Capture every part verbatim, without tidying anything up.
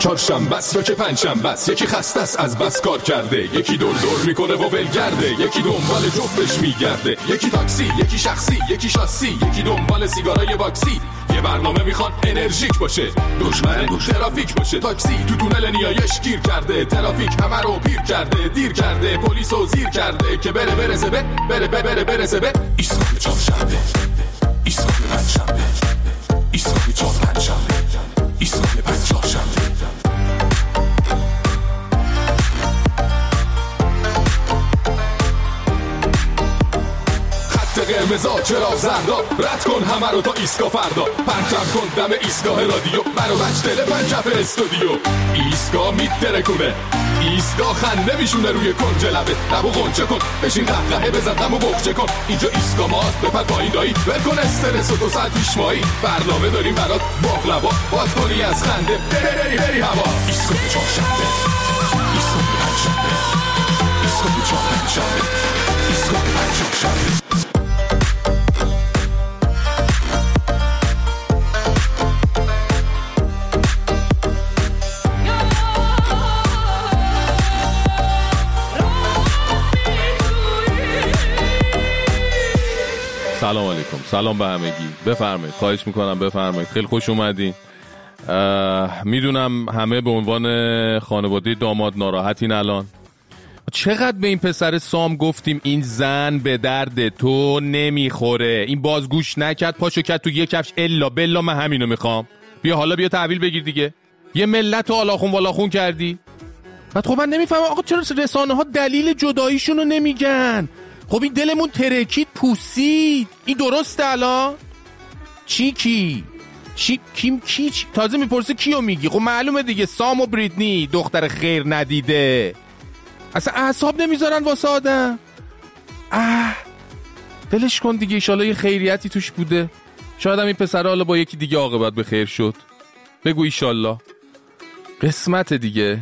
چهارشنبه است یا که پنجشنبه است، یکی خسته است از بس کار کرده، یکی دور دور میکنه و ولگرده، یکی دنبال جفتش میگرده، یکی تاکسی، یکی شخصی، یکی شاسی، یکی دنبال سیگارای باکسی. یه برنامه میخوان انرژیک باشه، دشمن ترافیک باشه. تاکسی تو تونل نیایش گیر کرده، ترافیک همه رو پیر کرده، دیر کرده، پلیسو زیر کرده که بره برسه به بره بره برسه به ایستگاه چهارشنبه، ایستگاه پنجشنبه، ایستگاه چهارشنبه، ایستگاه پنجشنبه. قرمزا چرا زردا، رد کن همه رو تا ایستگاه فردا، پرچم کن دم ایستگاه رادیو، برو بچ دل پنجف استودیو. ایستگاه میترکونه، ایستگاه خنده میشونه روی کنج لبه، لبو غنچه کن بشین قهقهه بزن دمو بخچه کن. اینجا ایستگاه ماست بپر پایین دایی، ول کن استرس و دو ساعت پیش مایی، برنامه داریم برات باقلوا، باز کنی از خنده بری بری بری هوا. ایستگاه چهارشنبه، ایستگاه پنجشنبه، ایستگاه چهارشنبه، ایستگاه پنجشنبه. سلام علیکم، سلام به همگی، بفرمایید، خواهش میکنم بفرمایید، خیلی خوش اومدین. میدونم همه به عنوان خانواده داماد ناراحتین الان. چقدر به این پسر سام گفتیم این زن به درد تو نمیخوره، این بازگوش نکرد، پاشو کرد تو یه کفش، الا بلا من همینو میخوام. بیا حالا بیا تحویل بگیر دیگه، یه ملت رو آلاخون والاخون کردی. بعد خب من نمیفهمم آقا چرا رسانه ها دلیل جداییشون رو نمیگن. خب این دلمون ترکید پوسید، این درسته الان؟ چی کی؟ چی کیم کی چی؟ تازه میپرسه کیو میگی؟ خب معلومه دیگه، سام و بریتنی دختر خیر ندیده. اصلا اعصاب نمیذارن واسه آدم. اه دلش کن دیگه، ایشالا یه خیریتی توش بوده، شاید هم این پسر حالا با یکی دیگه عاقبت به خیر شد. بگو ایشالا، قسمت دیگه.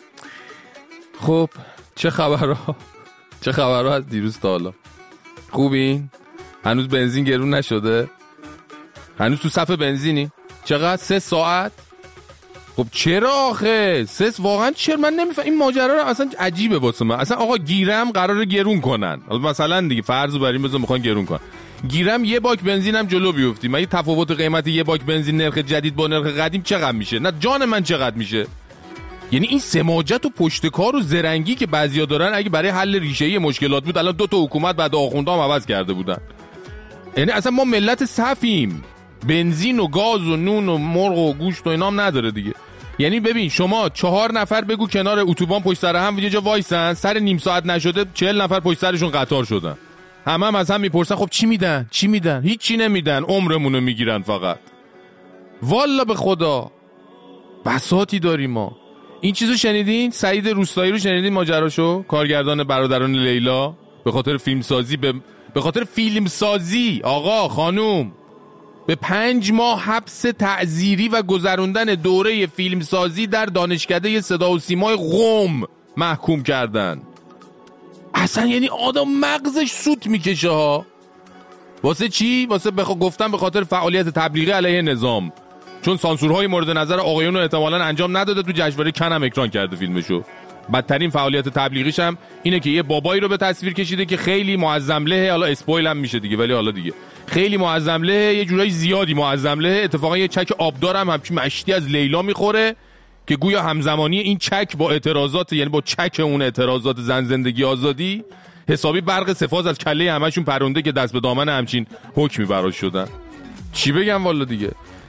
خب چه خبرها؟ چه خبرها از دیروز تا حالا؟ خوبین؟ هنوز بنزین گرون نشده؟ هنوز تو صف بنزینی؟ چقدر؟ سه ساعت؟ خب چرا آخه؟ سه واقعا چرا؟ من نمیفهم این ماجرا رو، اصلا عجیبه واسه من. اصلا آقا گیرم قراره گرون کنن، مثلا دیگه فرض بریم بذار میخوان گرون کنن، گیرم یه باک بنزینم جلو بیفتی، من یه تفاوت قیمت یه باک بنزین نرخ جدید با نرخ قدیم چقدر میشه؟ نه جان من چقدر میشه؟ یعنی این سماجت و پشتکار و زرنگی که بعضیا دارن اگه برای حل ریشه‌ای مشکلات بود الان دو تا حکومت بعد آخوندا هم عوض کرده بودن. یعنی اصلا ما ملت صفیم، بنزین و گاز و نون و مرغ و گوشت و اینا هم نداره دیگه. یعنی ببین شما چهار نفر بگو کنار اتوبان پشت سر هم یه جا وایسن، سر نیم ساعت نشده چهل نفر پشت سرشون قطار شدن، همه هم از هم میپرسن خب چی میدن؟ چی میدن؟ هیچ چی نمیدن، عمرمونو میگیرن فقط. والا به خدا بساطی داریم ما. این چیزو شنیدین؟ سعید روستایی رو شنیدین ماجراشو؟ کارگردان برادران لیلا به خاطر فیلم سازی به به خاطر فیلم سازی آقا خانوم به پنج ماه حبس تعزیری و گذروندن دوره فیلم سازی در دانشکده صدا و سیمای قم محکوم کردن. اصلا یعنی آدم مغزش سوت میکشه ها. واسه چی؟ واسه بخ... گفتن به خاطر فعالیت تبلیغی علیه نظام، چون سانسورهای مورد نظر آقایون رو احتمالاً انجام نداده، تو جشنواره کن هم اکران کرده فیلمشو. بدترین فعالیت تبلیغیش هم اینه که یه بابایی رو به تصویر کشیده که خیلی معظم له، حالا اسپویل هم میشه دیگه، ولی حالا دیگه خیلی معظم له، یه جورایی زیادی معظم له. اتفاقا یه چک آبدار هم همچین مشتی از لیلا میخوره که گویا همزمانی این چک با اعتراضات، یعنی با چک اون اعتراضات زن زندگی آزادی، حسابی برق سفاز از کله همشون پرونده که دست به دامن همچین حکمی براش شدن. چی بگم والا دیگه.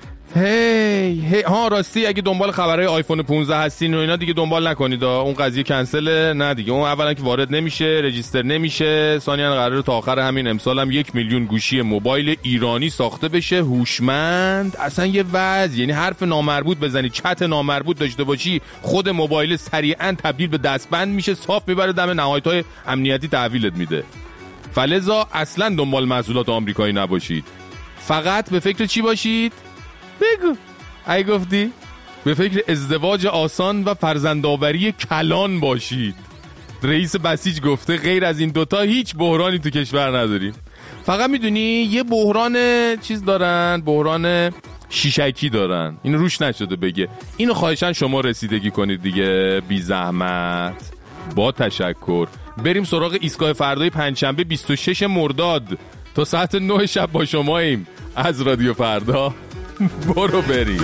هی هی ها راستی اگه دنبال خبرهای آیفون پانزده هستین و اینا دیگه دنبال نکنید، اون قضیه کنسله. نه دیگه، اون اولا که وارد نمیشه، رجیستر نمیشه، ثانیا قراره تا آخر همین امسال هم یک میلیون گوشی موبایل ایرانی ساخته بشه هوشمند. اصلا یه وضع، یعنی حرف نامربوط بزنی، چت نامربوط داشته باشی، خود موبایل سریعا تبدیل به دستبند میشه، صاف میبره دم نهایت‌های امنیتی تحویلت میده. فلذا اصلا دنبال محصولات آمریکایی نباشید، فقط به فکر چی باشید؟ بگو ای گفتی به فکر ازدواج آسان و فرزندآوری کلان باشید. رئیس بسیج گفته غیر از این دوتا هیچ بحرانی تو کشور نداریم. فقط میدونی یه بحران چیز دارن، بحران شیشکی دارن، اینو روش نشده بگه. اینو خواهشن شما رسیدگی کنید دیگه، بی زحمت، با تشکر. بریم سراغ ایستگاه فردای پنجشنبه بیست و شش مرداد تا ساعت نه شب با شماییم از رادیو فردا. برو بریم.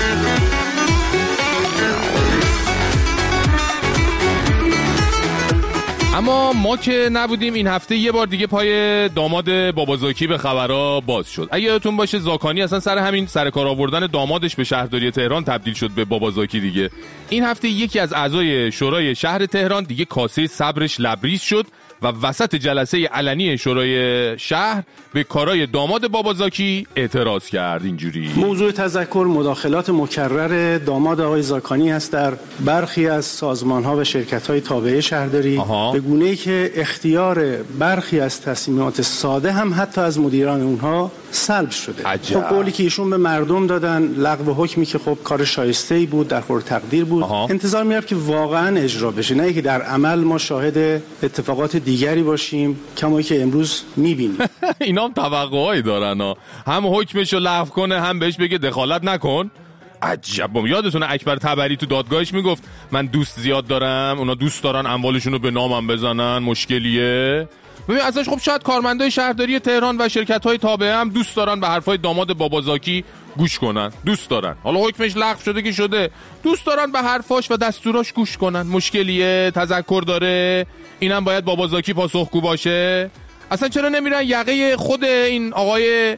اما ما که نبودیم این هفته یه بار دیگه پای داماد بابازاکی به خبرها باز شد. اگه یادتون باشه زاکانی اصلا سر همین سر کار آوردن دامادش به شهرداری تهران تبدیل شد به بابازاکی دیگه. این هفته یکی از اعضای شورای شهر تهران دیگه کاسه صبرش لبریز شد و وسط جلسه علنی شورای شهر به کارای داماد بابازاکی اعتراض کرد. اینجوری موضوع تذکر مداخلات مکرر داماد آقای زاکانی است در برخی از سازمان‌ها و شرکت‌های تابعه شهرداری آها. به گونه‌ای که اختیار برخی از تصمیمات ساده هم حتی از مدیران اونها سلب شده. خب قولی که ایشون به مردم دادن، لغو حکمی که خب کار شایسته‌ای بود، در خور تقدیر بود، آها. انتظار می‌رفت که واقعاً اجرا بشه، نه اینکه در عمل ما شاهد اتفاقات دیگری باشیم کمایی که امروز می‌بینیم. اینا هم توقعایی دارن ها. هم حکمشو لغو کنه، هم بهش بگه دخالت نکن. عجب. یادتونه اکبر طبری تو دادگاهش میگفت من دوست زیاد دارم، اونا دوست دارن اموالشونو به نامم بزنن، مشکلیه. ببین ازش خب شاید کارمندای شهرداری تهران و شرکت‌های تابعه هم دوست دارن به حرفای داماد بابازاکی گوش کنن، دوست دارن. حالا حکمش لغو شده که شده، دوست دارن به حرفاش و دستوراش گوش کنن. مشکلیه، تذکر داره، اینم باید بابازاکی پاسخگو باشه. اصلا چرا نمیرن یقه خود این آقای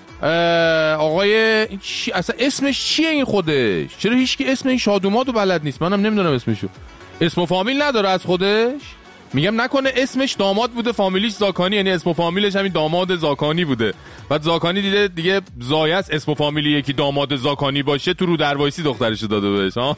آقای چی... اصلا اسمش چیه این خودش؟ چرا هیچکی اسم این شادوماتو بلد نیست؟ منم نمیدونم اسمشو. اسم و فامیل نداره از خودش؟ میگم نکنه اسمش داماد بوده، فامیلیش زاکانی، یعنی اسم و فامیلش همین داماد زاکانی بوده. بعد زاکانی دیده دیگه زایس اسم و فامیلی یکی داماد زاکانی باشه، تو رو دروایسی دخترشو داده بهش ها.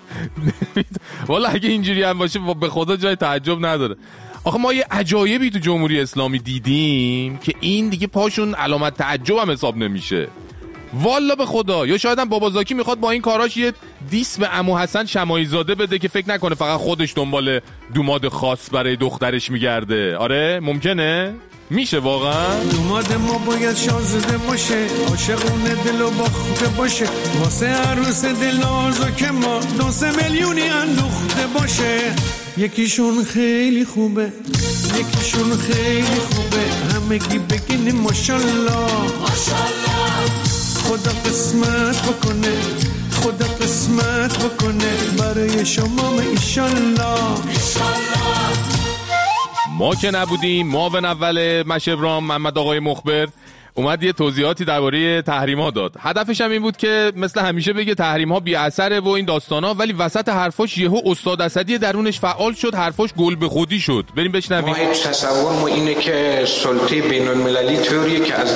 والا اگه اینجوری هم باشه به خدا جای تعجب نداره. آخه ما یه عجایبی تو جمهوری اسلامی دیدیم که این دیگه پاشون علامت تعجب هم حساب نمیشه. والا به خدا. یا شاید هم بابازاکی میخواد با این کاراش یه دیس به عمو حسن شماعی زاده بده که فکر نکنه فقط خودش دنبال دوماد خاص برای دخترش میگرده. آره ممکنه، میشه واقعا. دوماد ما باید شازده باشه، عاشقونه دل و باخته باشه، واسه عروس دل نازک ما دو سه میلیونی اندوخته باشه. یکیشون خیلی خوبه، یکیشون خیلی خوبه، همگی بگین ماشالله ماشالله. خدا قسمت بکنه، خدا قسمت بکنه برای شما ایشالله ایشالله. ما که نبودیم، معاون اول مشبرام محمد آقای مخبر اومد یه توضیحاتی درباره تحریم‌ها داد. هدفش هم این بود که مثل همیشه بگه تحریم‌ها بی اثره و این داستانا، ولی وسط حرفاش یهو استاد اسدی درونش فعال شد، حرفاش گل به خودی شد. بریم بشنویم. ما هیچ تصور ما اینه که سلطه بین‌المللی طوریه که از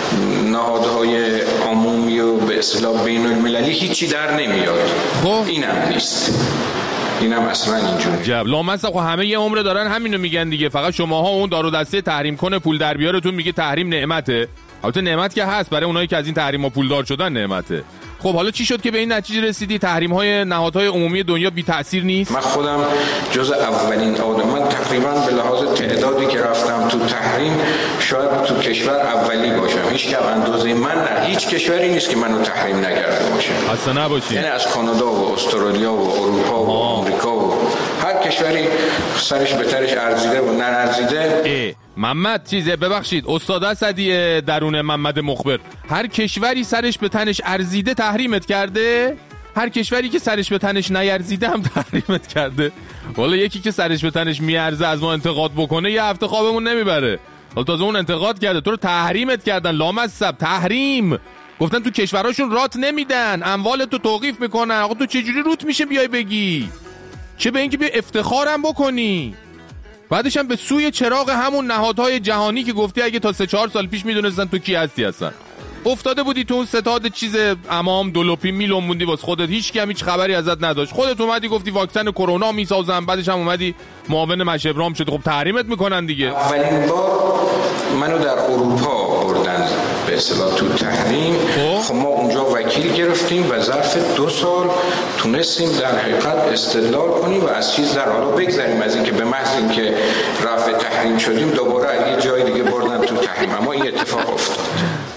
نهادهای عمومی و به اصطلاح بین‌المللی هیچی در نمیاد. خب اینم نیست. اینم اصلا اینجوریه. عجب. لامصب خب همه یه عمره دارن همینو میگن دیگه. فقط شماها اون دار و دسته تحریم کنه پول در بیارتون میگه تحریم نعمته. البته نعمت که هست، برای اونایی که از این تحریم‌ها پولدار شدن نعمته. خب حالا چی شد که به این نتیجه رسیدی تحریم‌های نهادهای عمومی دنیا بی تأثیر نیست؟ من خودم جز اولین آدم، من تقریبا به لحاظ تعدادی که رفتم تو تحریم شاید تو کشور اولی باشم. هیچ که اندازه من نه، هیچ کشوری نیست که منو تحریم نکرده باشه. اصلا نباشی. یعنی از کانادا و استرالیا و اروپا و آمریکا و هر کشوری سرش به ترش ارزیده و نرزیده. محمد چیزه ببخشید استاد اسدی درون محمد مخبر، هر کشوری سرش به تنش ارزیده تحریمت کرده، هر کشوری که سرش به تنش نیارزیده هم تحریمت کرده. والا یکی که سرش به تنش میارزه از ما انتقاد بکنه یه هفته خوابمون نمیبره. حالا تازه اون انتقاد کرده، تو رو تحریمت کردن لامصب. تحریم گفتن تو کشوراشون رات نمیدن، اموال تو توقیف میکنن. آقا تو چجوری روت میشه بیای بگی؟ چه به اینکه بیا افتخارم بکنی. بعدش هم به سوی چراغ همون نهادهای جهانی که گفتی اگه تا سه چهار سال پیش میدونستن تو کی هستی هستن افتاده بودی تو اون ستاد چیز امام دولوپی میلون موندی واسه خودت، هیچ کی هم هیچ خبری ازت نداشت. خودت اومدی گفتی واکسن کرونا میسازن، بعدش هم اومدی معاون مشبرام شدی. خب تحریمت میکنن دیگه. اولین بار منو در اروپا بردن به اصطلاح تو تحریم. خب ما اونجا وکیل گرفتیم و ظرف دو سال تونستیم در حقیقت استدلال کنیم و از چیز در حالا بگذاریم از اینکه به محض اینکه رفع تحریم شدیم دوباره یه جای دیگه بردن تو تحریم. اما این اتفاق افتاد.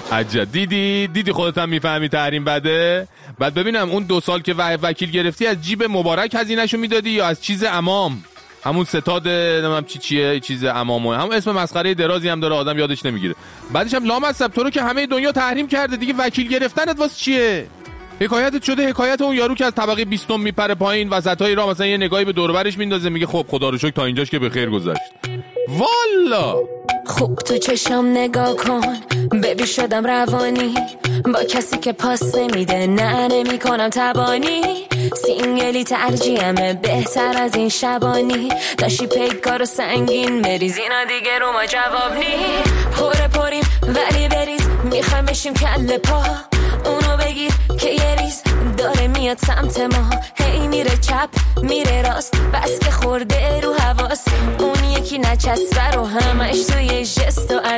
عجب. دیدی دیدی خودت هم میفهمی تحریم بده. بعد ببینم اون دو سال که وکیل گرفتی از جیب مبارک هزینه‌شو میدادی یا از چیز عمام؟ همون ستاد نمیدونم چی چیه چیز عمامه، هم اسم مسخره درازی هم داره آدم یادش نمیگیره. بعدش هم لامصب تو رو که همه دنیا تحریم کرده دیگه، وکیل گرفتنت واسه چیه؟ حکایتت شده حکایت اون یارو که از طبقه بیستم میپره پایین وسطای راه مثلا یه نگاهی به دور و برش میندازه میگه خب خدا رو شکر تا اینجاش که به خیر گذشت. والا خوب تو چشم نگاه کن ببی شدم روانی با کسی که پاس نمیده، نه نمی کنم تبانی، سینگلی ترجیحمه بهتر از این شبانی، داشتی پیکار سنگین بریز اینا دیگه رو ما جواب نی، پره پریم ولی بریز میخوایم بشیم کل پا، اونو بگیر که یه ریز داره میاد سمت ما، هی میره چپ میره راست بس که خورده رو حواس، اون یکی نچسبه رو همش توی جست و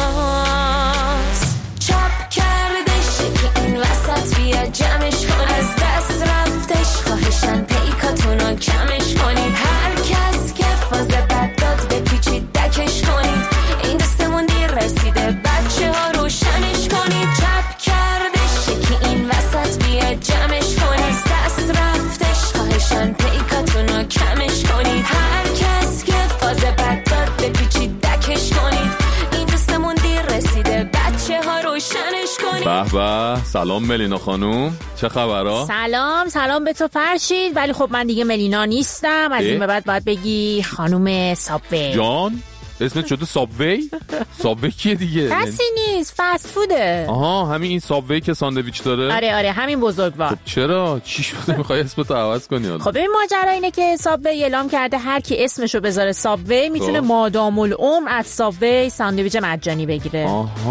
اداست، چپ کردش که این وسط بیا جمعش کن، از دست رفتش خواهشن پیکاتونو کمش کنید، هر کس که فاز بد داد به پیچی دکش کنید، این دستمون دیر رسیده بچه ها روشنش کنید، چپ کردش که این وسط بیا جمعش کنید، از دست رفتش خواهشن پیکاتونو کمش کنید، هر کس که فاز بد داد به پیچی دکش کنید، این دستمون دیر رسیده بچه ها روشنش کنید. به به، سلام ملینا خانوم، چه خبرها؟ سلام سلام به تو فرشید، ولی خب من دیگه ملینا نیستم، از این به بعد باید بگی خانوم سابوی. جان اسمت شده سابوی؟ سابوی کیه دیگه؟ کسی نیست، فست فوده. آها همین این سابوی که ساندویچ داره؟ آره آره همین بزرگوار. خب چرا؟ چی شده میخوای اسمتو عوض کنی حالا؟ خب این ماجرا اینه که سابوی اعلام کرده هر کی اسمشو بذاره سابوی میتونه مادام العمر از سابوی ساندویچ مجانی بگیره.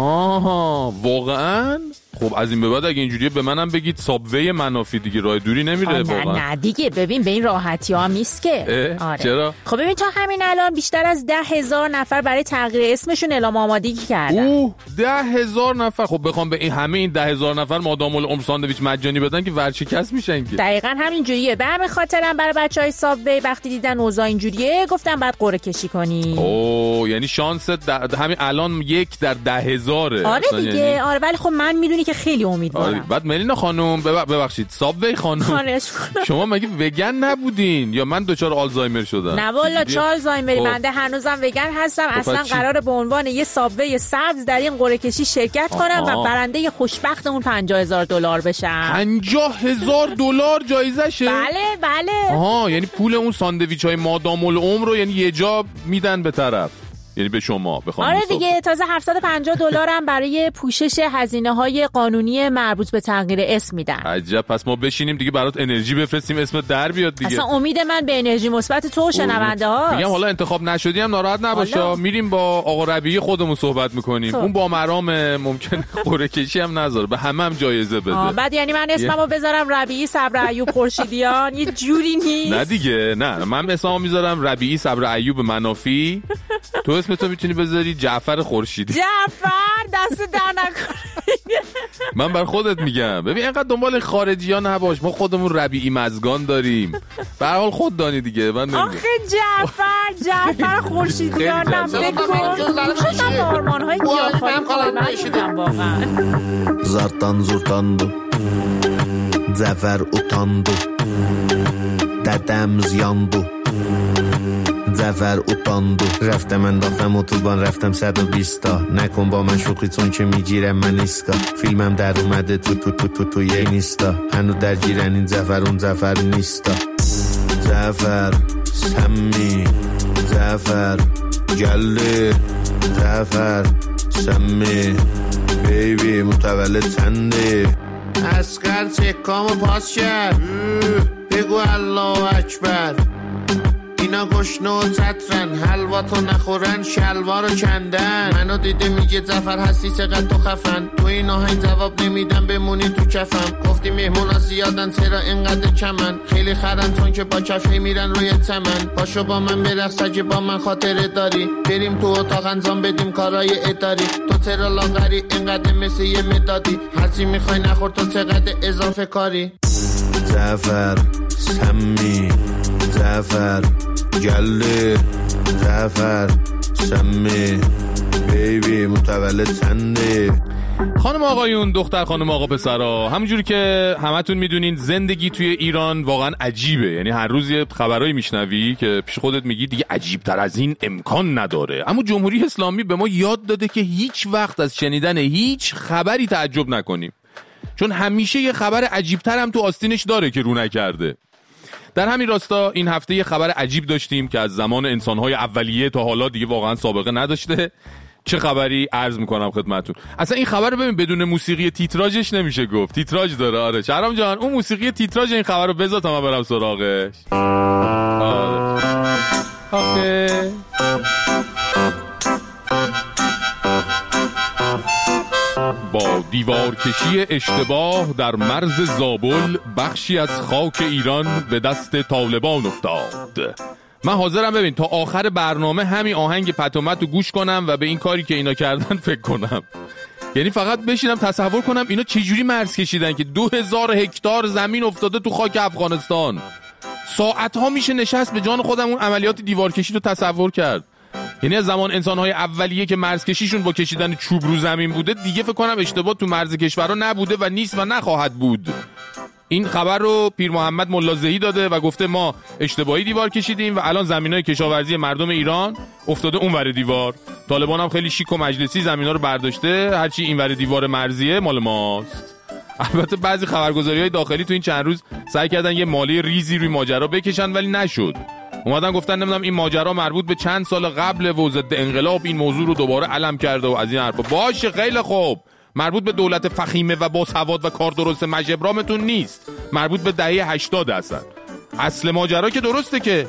آها واقعا؟ خب از این به بعد اگه اینجوریه به منم بگید سابوی منافی دیگه، راه دوری نمیره واقعا. نه نه دیگه، ببین به این راحتی ها هم نیست که. آره. چرا؟ خب ببین تا همین الان بیشتر از ده هزار نفر برای تغییر اسمشون اعلام آمادگی کردن. اوه ده هزار نفر. خب بخوام به این همه این ده هزار نفر مادام العمر ساندویچ مجانی بدن که ورشکست میشن که. دقیقاً همین جوریه. به همین خاطرم برای بچهای سابوی وقتی دیدن اوضاع اینجوریه گفتن بعد قرعه کشی کنی. اوه یعنی شانس د... همین الان یک در ده هزاره. آره دیگه یعنی... آره ولی خب من میدونی که خیلی امیدوارم. آره. بعد ملینا خانم ببخشید سابوی خانم شما مگه وگن نبودین یا من دچار آلزایمر شدم؟ نه والا چه آلزایمری، بنده هنوزم وگن هستم. اصلا قراره به عنوان یه سابوی سبز در این قرعه کشی شرکت کنم و برنده خوشبختمون پنجاه هزار دلار بشم. پنجاه هزار دلار جایزشه؟ بله بله. آها یعنی پول اون ساندویچ های مادام العمر رو یعنی یه جا میدن به طرف، یعنی به شما بخوام. آره دیگه تازه هفتصد و پنجاه دلار هم برای پوشش هزینه‌های قانونی مربوط به تغییر اسم میدن. عجب. پس ما بشینیم دیگه برات انرژی بفرستیم اسمت در بیاد دیگه. اصلا امید من به انرژی مثبت تو شنونده ها. میگم حالا انتخاب نشدی هم ناراحت نباشه، میریم با آقا ربیعی خودمون صحبت میکنیم. اون با مرام ممکن قرعه کشی هم نذاره، به همه هم جایزه بده. آه بعد یعنی من اسممو بذارم ربیعی صبر ایوب خورشیدیان یه جوری نیست. نه دیگه نه، من اسممو میذارم ربیعی صبر ایوب منافی. تو اسمتو میتونی بذاری جعفر خورشیدی. جعفر دست در نکنه. من بر خودت میگم ببین اینقدر دنبال خارجی ها نباش، ما خودمون ربیعی مزگان داریم. به هر حال خود دانی دیگه. من آخه جعفر جعفر خورشیدیان هم بکن شدم آرمان های گیاهخواری کنم واقعا. زارتان زورتاندو زفر اوتاندو ددم زیاندو زفر اوتاندو رفتم انداختم اتوبان رفتم صد و بیست تا نکن با من شوخی چون که میگیرم من ایسکا فیلمم در اومده تو تو تو تو تو یه نیستا هنو در گیرن این زفر اون زفر نیستا زفر سمی زفر گله زفر سمی بیبی متولد چنده اسکر چکامو پاس کرد بگو الله اکبر اینا گشنه و چترن حلواتو نخورن شلوارو کندن منو دیده میگه زفر هستی چقدر تو خفن تو این آهنگ جواب نمیدم بمونی تو کفم گفتی مهمونا زیادن چرا اینقدر کمن خیلی خرن چون که با کفه میرن روی چمن پاشو با من برقص اگه با من خاطره داری بریم تو اتاق انجام بدیم کارای اداری تو چرا لاغری اینقدر مثل یه مدادی هرچی میخوای نخور تو چقدر اضافه کاری زفر سمی زفر گله زفر سمی بیبی متولد چنده خانم آقایون، دختر خانم آقا پسرا، همونجوری که همتون میدونین زندگی توی ایران واقعا عجیبه. یعنی هر روز یه خبرایی میشنوی که پیش خودت میگی دیگه عجیب تر از این امکان نداره. اما جمهوری اسلامی به ما یاد داده که هیچ وقت از شنیدن هیچ خبری تعجب نکنیم، چون همیشه یه خبر عجیب تر هم تو آستینش داره که رو نکرده. در همین راستا این هفته یه خبر عجیب داشتیم که از زمان انسان‌های اولیه تا حالا دیگه واقعا سابقه نداشته. چه خبری عرض میکنم خدمتتون. اصلا این خبر رو ببین بدون موسیقی تیتراژش نمیشه گفت. تیتراژ داره. آره شهرام جان اون موسیقی تیتراژ این خبر رو بذار تا من برم سراغش. آره آخه با دیوارکشی اشتباه در مرز زابل بخشی از خاک ایران به دست طالبان افتاد. من حاضرم ببین تا آخر برنامه همین آهنگ پتومت رو گوش کنم و به این کاری که اینا کردن فکر کنم. یعنی فقط بشینم تصور کنم اینا چجوری مرز کشیدن که دو هزار هکتار زمین افتاده تو خاک افغانستان. ساعتها میشه نشست به جان خودم اون عملیات دیوارکشی رو تصور کرد. یعنی از زمان انسان‌های اولیه که مرز کشیشون با کشیدن چوب رو زمین بوده دیگه فکر کنم اشتباه تو مرز کشورها نبوده و نیست و نخواهد بود. این خبر رو پیر محمد ملازهی داده و گفته ما اشتباهی دیوار کشیدیم و الان زمینای کشاورزی مردم ایران افتاده اونور دیوار. طالبان هم خیلی شیک و مجلسی زمینا رو برداشته، هرچی اینور دیوار مرزیه مال ماست. البته بعضی خبرگزاری‌های داخلی تو این چند روز سعی کردن یه مالی ریزی روی ماجرا بکشن ولی نشد. اومدن گفتن نمیدونم این ماجرا مربوط به چند سال قبل و ضد انقلاب این موضوع رو دوباره علم کرده و از این حرفا. باشه خیلی خوب، مربوط به دولت فخیمه و با سواد و کار درست مجبرامتون نیست، مربوط به دهه هشتاد هستن. اصل ماجرا که درسته که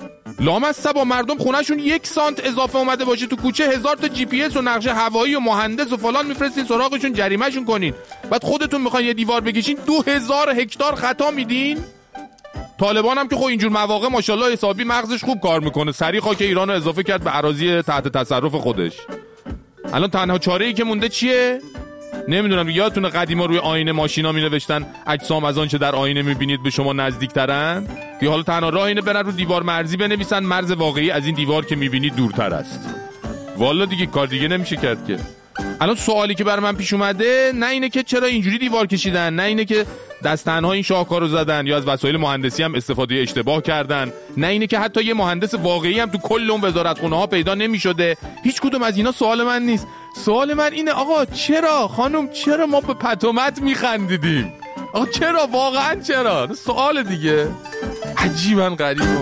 لامصب با مردم خونهشون یک سانت اضافه اومده باشه تو کوچه هزار تا جی پی اس و نقشه هوایی و مهندس و فلان میفرستین سراغشون جریمهشون کنین، بعد خودتون میخواین یه دیوار بکشین دو هزار هکتار خطا میدین. طالبان هم که خب اینجور مواقع ماشاءالله حسابی مغزش خوب کار میکنه، سریع خاک ایران رو اضافه کرد به اراضی تحت تصرف خودش. الان تنها چاره‌ای که مونده چیه؟ نمیدونم. یادتونه قدیما روی آینه ماشینا می نوشتن اجسام از آنچه در آینه میبینید به شما نزدیکترن. که حالا تنها راه اینه برن رو دیوار مرزی بنویسن مرز واقعی از این دیوار که میبینید دورتر است. والا دیگه کار دیگه نمیشه کرد که. الان سوالی که برای من پیش اومده نه اینه که چرا اینجوری دیوار کشیدن، نه اینه که دست تنها این شاهکار رو زدن یا از وسایل مهندسی هم استفاده اشتباه کردن، نه اینه که حتی یه مهندس واقعی هم تو کل اون وزارتخونه ها پیدا نمیشده. هیچ کدوم از اینا سوال من نیست. سوال من اینه آقا چرا خانم چرا ما به پتومت میخندیدیم؟ آقا چرا واقعا چرا؟ سوال دیگه. عجیبا غریبه.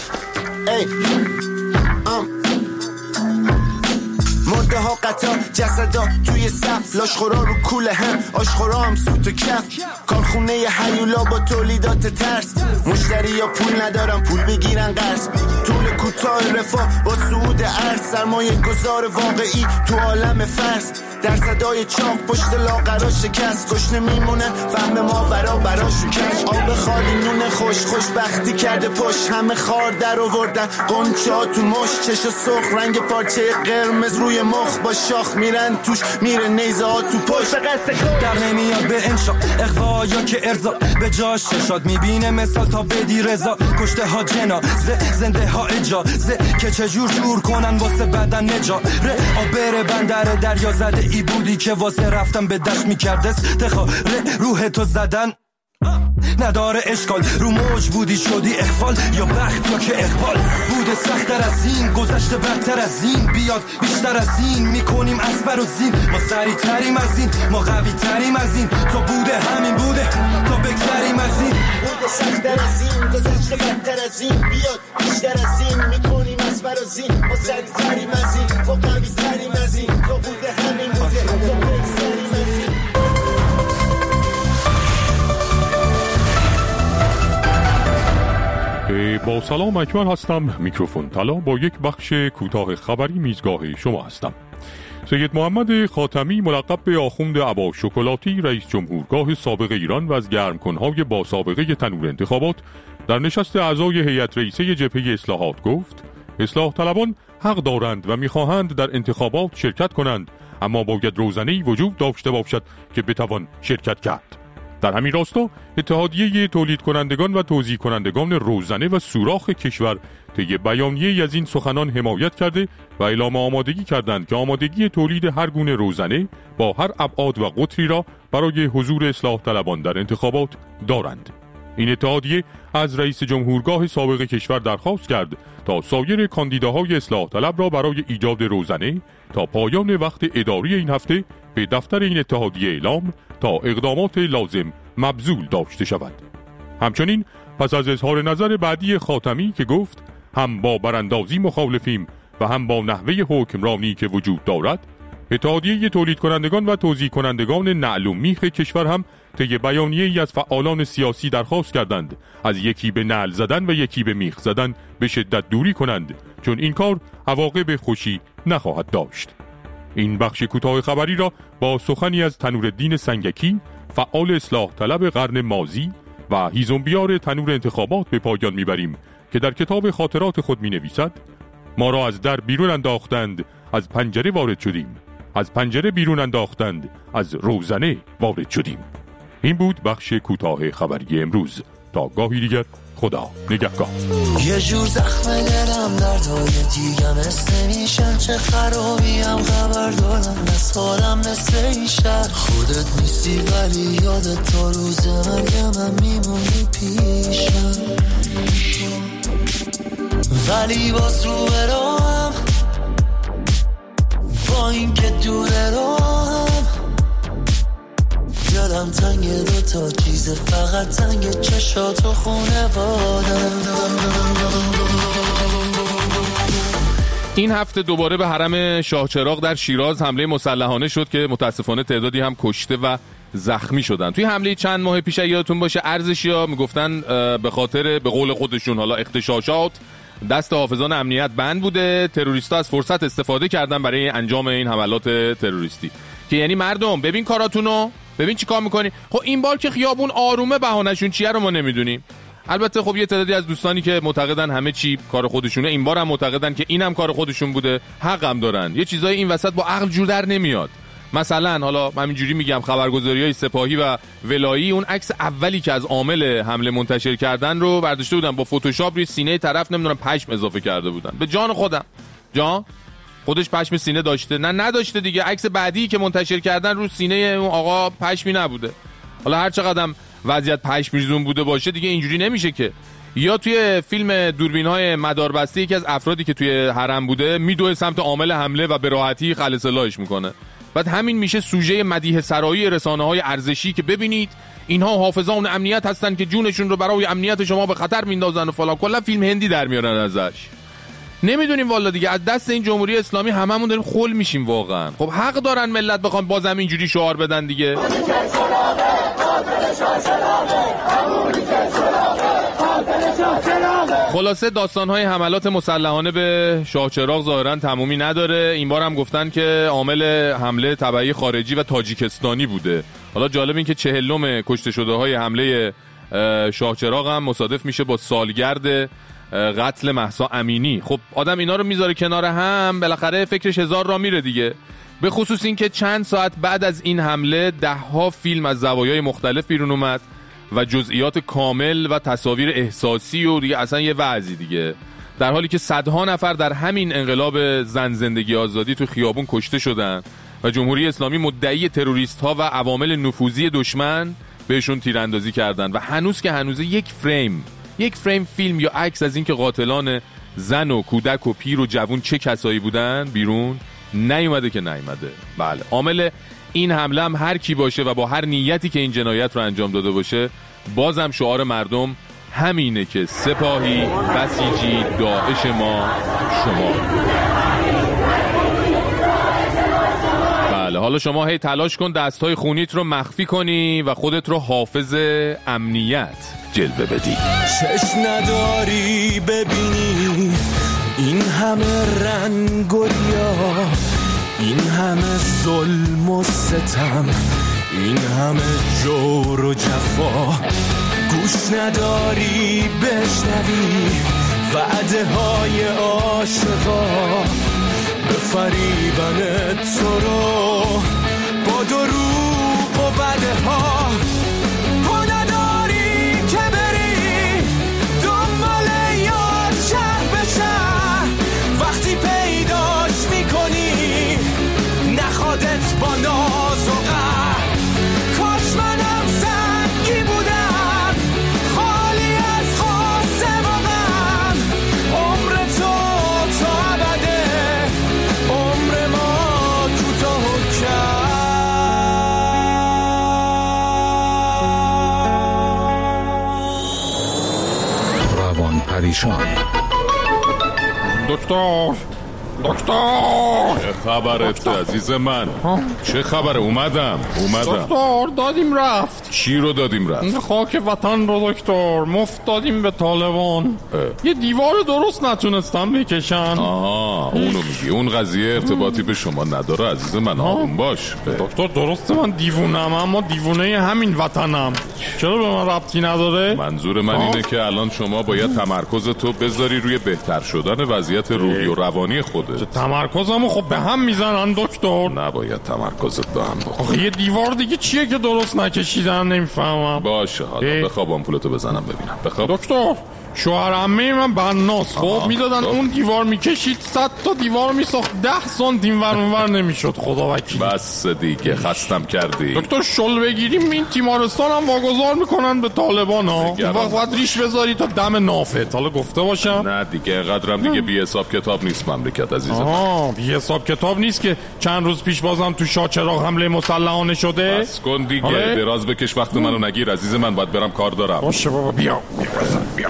مرده ها قطار جسدا توی صف، لاشخورا رو کوله هم آشخورا هم سوت و کف، کارخونه ی هیولا با تولیدات ترس، مشتری یا پول ندارن پول بگیرن قرض، طول کوتاه رفاه با صعود ارز، سرمایه گذار واقعی تو عالم فرض، در صدای چاق پشت لاغرا شکست، گشنه میمونن فهم ما برا برا شکست، آب خالی نون خوش خوشبختی کرده پشت، همه خار در آوردن قنچه ها تو مش، چش سرخ رنگ پارچه قرمز روی مخ با شاخ میرن توش میره نیزه ها تو پشت، در نمیاد به انشا اخوا یا که ارزا به جاش شاد میبینه مثال تا بدی رضا، کشته ها جنازه زنده ها اجازه که چجور جور کنن واسه بدن نجاره، آبر بندر دریا زده ای بودی که واسه رفتم به دشت میکرد استخاره روح تو زدن نداره اشکال، رو موج بودی شدی اخفال یا بخت یا که اقبال، بوده سخت‌تر از این گذشته بدتر از این، بیاد بیشتر از این میکنیم اسبر و زین، ما سریع تریم از این ما قوی تریم از این، تو بوده همین بوده تا بگذریم از این، بوده سخت‌تر از این گذشته بدتر از این، بیاد بیشتر از این میکنیم اسبر و زین، ما سریع تریم از این تو قوی تریم از این، تو بوده همین بوده تا بگذریم از این. با سلام اکبر هستم. میکروفون طلا با یک بخش کوتاه خبری میزگاه شما هستم. سید محمد خاتمی ملقب به آخوند عبا شکلاتی رئیس جمهورگاه سابق ایران و از گرمکنهای با سابقه تنور انتخابات در نشست اعضای هیئت رئیسه جبهه اصلاحات گفت اصلاح طلبان حق دارند و میخواهند در انتخابات شرکت کنند، اما باید روزنه‌ای وجود داشته باشد که بتوان شرکت کرد. در همین راستا اتحادیه تولید کنندگان و توزیع کنندگان روزنه و سوراخ کشور طی بیانیه‌ای از این سخنان حمایت کرده و اعلام آمادگی کردند که آمادگی تولید هر گونه روزنه با هر ابعاد و قطری را برای حضور اصلاح طلبان در انتخابات دارند. این اتحادیه از رئیس جمهورگاه سابق کشور درخواست کرد تا سایر کاندیداهای اصلاح طلب را برای ایجاد روزنه تا پایان وقت اداری این هفته به دفتر این اتحادیه اعلام تا اقدامات لازم مبذول داشته شود. همچنین پس از اظهار نظر بعدی خاتمی که گفت هم با براندازی مخالفیم و هم با نحوه حکمرانی که وجود دارد، اتحادیه تولید کنندگان و توزیع کنندگان نعل و میخ کشور هم طی بیانیه‌ای از فعالان سیاسی درخواست کردند از یکی به نعل زدن و یکی به میخ زدن به شدت دوری کنند، چون این کار عواقب خوشی نخواهد داشت. این بخش کوتاه خبری را با سخنی از تنورالدین سنگکی، فعال اصلاح طلب قرن ماضی و هیزمبیار تنور انتخابات به پایان میبریم که در کتاب خاطرات خود می نویسد: ما را از در بیرون انداختند، از پنجره وارد شدیم، از پنجره بیرون انداختند، از روزنه وارد شدیم. این بود بخش کوتاه خبری امروز. تا گاهی دیگر، خدا نگهدار. یه جور زخم دلم دردهای دیگه مثل میشن، چه خرابی هم خبر دارم از حالم مثل این شهر. خودت نیستی ولی یادت تا روز مرگم هم میمونی پیشم، ولی باز رو برام با این که دوره رام یادم تنگ دو تا چیز، فقط تنگ چشات و خونوادم. این هفته دوباره به حرم شاه چراغ در شیراز حمله مسلحانه شد که متاسفانه تعدادی هم کشته و زخمی شدن. توی حمله چند ماه پیش یادتون باشه ارزشیا میگفتن به خاطر به قول خودشون حالا اغتشاشات دست حافظان امنیت بند بوده، تروریستا از فرصت استفاده کردن برای انجام این حملات تروریستی. که یعنی مردم ببین کاراتونو، ببین چی کار میکنی. خب این بار که خیابون آرومه، بهانه‌شون چیه رو ما نمیدونیم. البته خب یه تعدادی از دوستانی که معتقدن همه چی کار خودشونه، این بار هم معتقدن که اینم کار خودشون بوده، حق هم دارن. یه چیزای این وسط با عقل جور در نمیاد. مثلا حالا من همینجوری میگم خبرگزاری‌های سپاهی و ولایی اون عکس اولی که از عامل حمله منتشر کردن رو برداشته بودن، با فتوشاپ روی سینه طرف نمیدونم پشم اضافه کرده بودن. به جان خودم، جان خودش پشم سینه داشته؟ نه نداشته دیگه. عکس بعدی که منتشر کردن رو سینه اون آقا پشمی نبوده. حالا هر چقدرم وضعیت پشم ریزون بوده باشه دیگه اینجوری نمیشه که. یا توی فیلم دوربین‌های مداربسته یکی از افرادی که توی حرم بوده میدوه سمت عامل حمله و به راحتی خلع سلاحش میکنه. بعد همین میشه سوژه مدیح سرایی رسانه‌های ارزشی که ببینید اینها حافظان امنیت هستن که جونشون رو برای امنیت شما به خطر میندازن و فلان. کلا فیلم هندی در میارن ازش. نمیدونیم والا دیگه، از دست این جمهوری اسلامی هممون داریم خل میشیم واقعا. خب حق دارن ملت بخوام بازم اینجوری شعار بدن دیگه. خلاصه داستان‌های حملات مسلحانه به شاه چراغ ظاهراً تمومی نداره. این بار هم گفتن که عامل حمله تبعی خارجی و تاجیکستانی بوده. حالا جالب این که چهلم کشته شده های حمله شاه چراغ هم مصادف میشه با سالگرد قتل مهسا امینی. خب آدم اینا رو میذاره کنار هم، بالاخره فکرش هزار را میره دیگه. به خصوص این که چند ساعت بعد از این حمله ده ها فیلم از زوایای مختلف بیرون اومد و جزئیات کامل و تصاویر احساسی و دیگه اصلا یه وضعی دیگه، در حالی که صدها نفر در همین انقلاب زن زندگی آزادی تو خیابون کشته شدن و جمهوری اسلامی مدعی تروریست ها و عوامل نفوذی دشمن بهشون تیراندازی کردن و هنوز که هنوز یک فریم یک فریم فیلم یا عکس از این که قاتلان زن و کودک و پیر و جوان چه کسایی بودن بیرون نیومده که نیومده. بله، عامل این حمله هم هر کی باشه و با هر نیتی که این جنایت رو انجام داده باشه، بازم شعار مردم همینه که سپاهی، بسیجی، داعش ما شما. بله، حالا شما هی تلاش کن دستای خونیت رو مخفی کنی و خودت رو حافظ امنیت جلوه بدی. چشم نداری ببینی این همه رنگ و ریا، این همه ظلم و ستم، این همه جور و جفا. گوش نداری بشنوی وعده های عاشقا، بفریبن تو رو با دروغ و بده ها. پریشان. دکتر دکتر چه خبرت عزیز من؟ ها؟ چه خبره؟ اومدم اومدم دکتر دادیم رفت. چی رو دادیم رفت؟ خاک وطن رو دکتر مفت دادیم به طالبان. اه. یه دیوار درست نتونستم بکشن. آها اونو میگی. اون قضیه ارتباطی به شما نداره عزیز من. آروم باش. اه. دکتر درسته من دیوونم اما دیوونه همین وطنم. چرا به من ربطی نداره؟ منظور من آه؟ اینه که الان شما باید تمرکز تو بذاری روی بهتر شدن وضعیت روحی و روانی خوده. تمرکزمو خب به هم میزنن دکتر. نباید تمرکزت به هم بخوره. آخه یه دیوار دیگه چیه که درست نکشیدن نمیفهمم. باشه حالا بخواب آمپولتو بزنم ببینم. بخواب. دکتر شوهر عمه من بناس خب میدادن اون دیوار میکشید صد تا دیوار میساخت ده سانت اینور اونور نمیشد. خدا وکیل. بس دیگه خستم کردی. دکتر شل بگیریم این تیمارستان هم واگذار میکنن به طالبان ها. اون وقت باید ریش بذاری تا دم نافت. حالا گفته باشم نه دیگه اینقدرم دیگه بی حساب کتاب نیست مملکت عزیزم. آها بی حساب کتاب نیست که چند روز پیش بازم تو شاهچراغ حمله مسلحانه شده. بس کن دیگه آره؟ دراز بکش وقت منو نگیر عزیز من. باید برم کار دارم. باشه بابا بیا بیا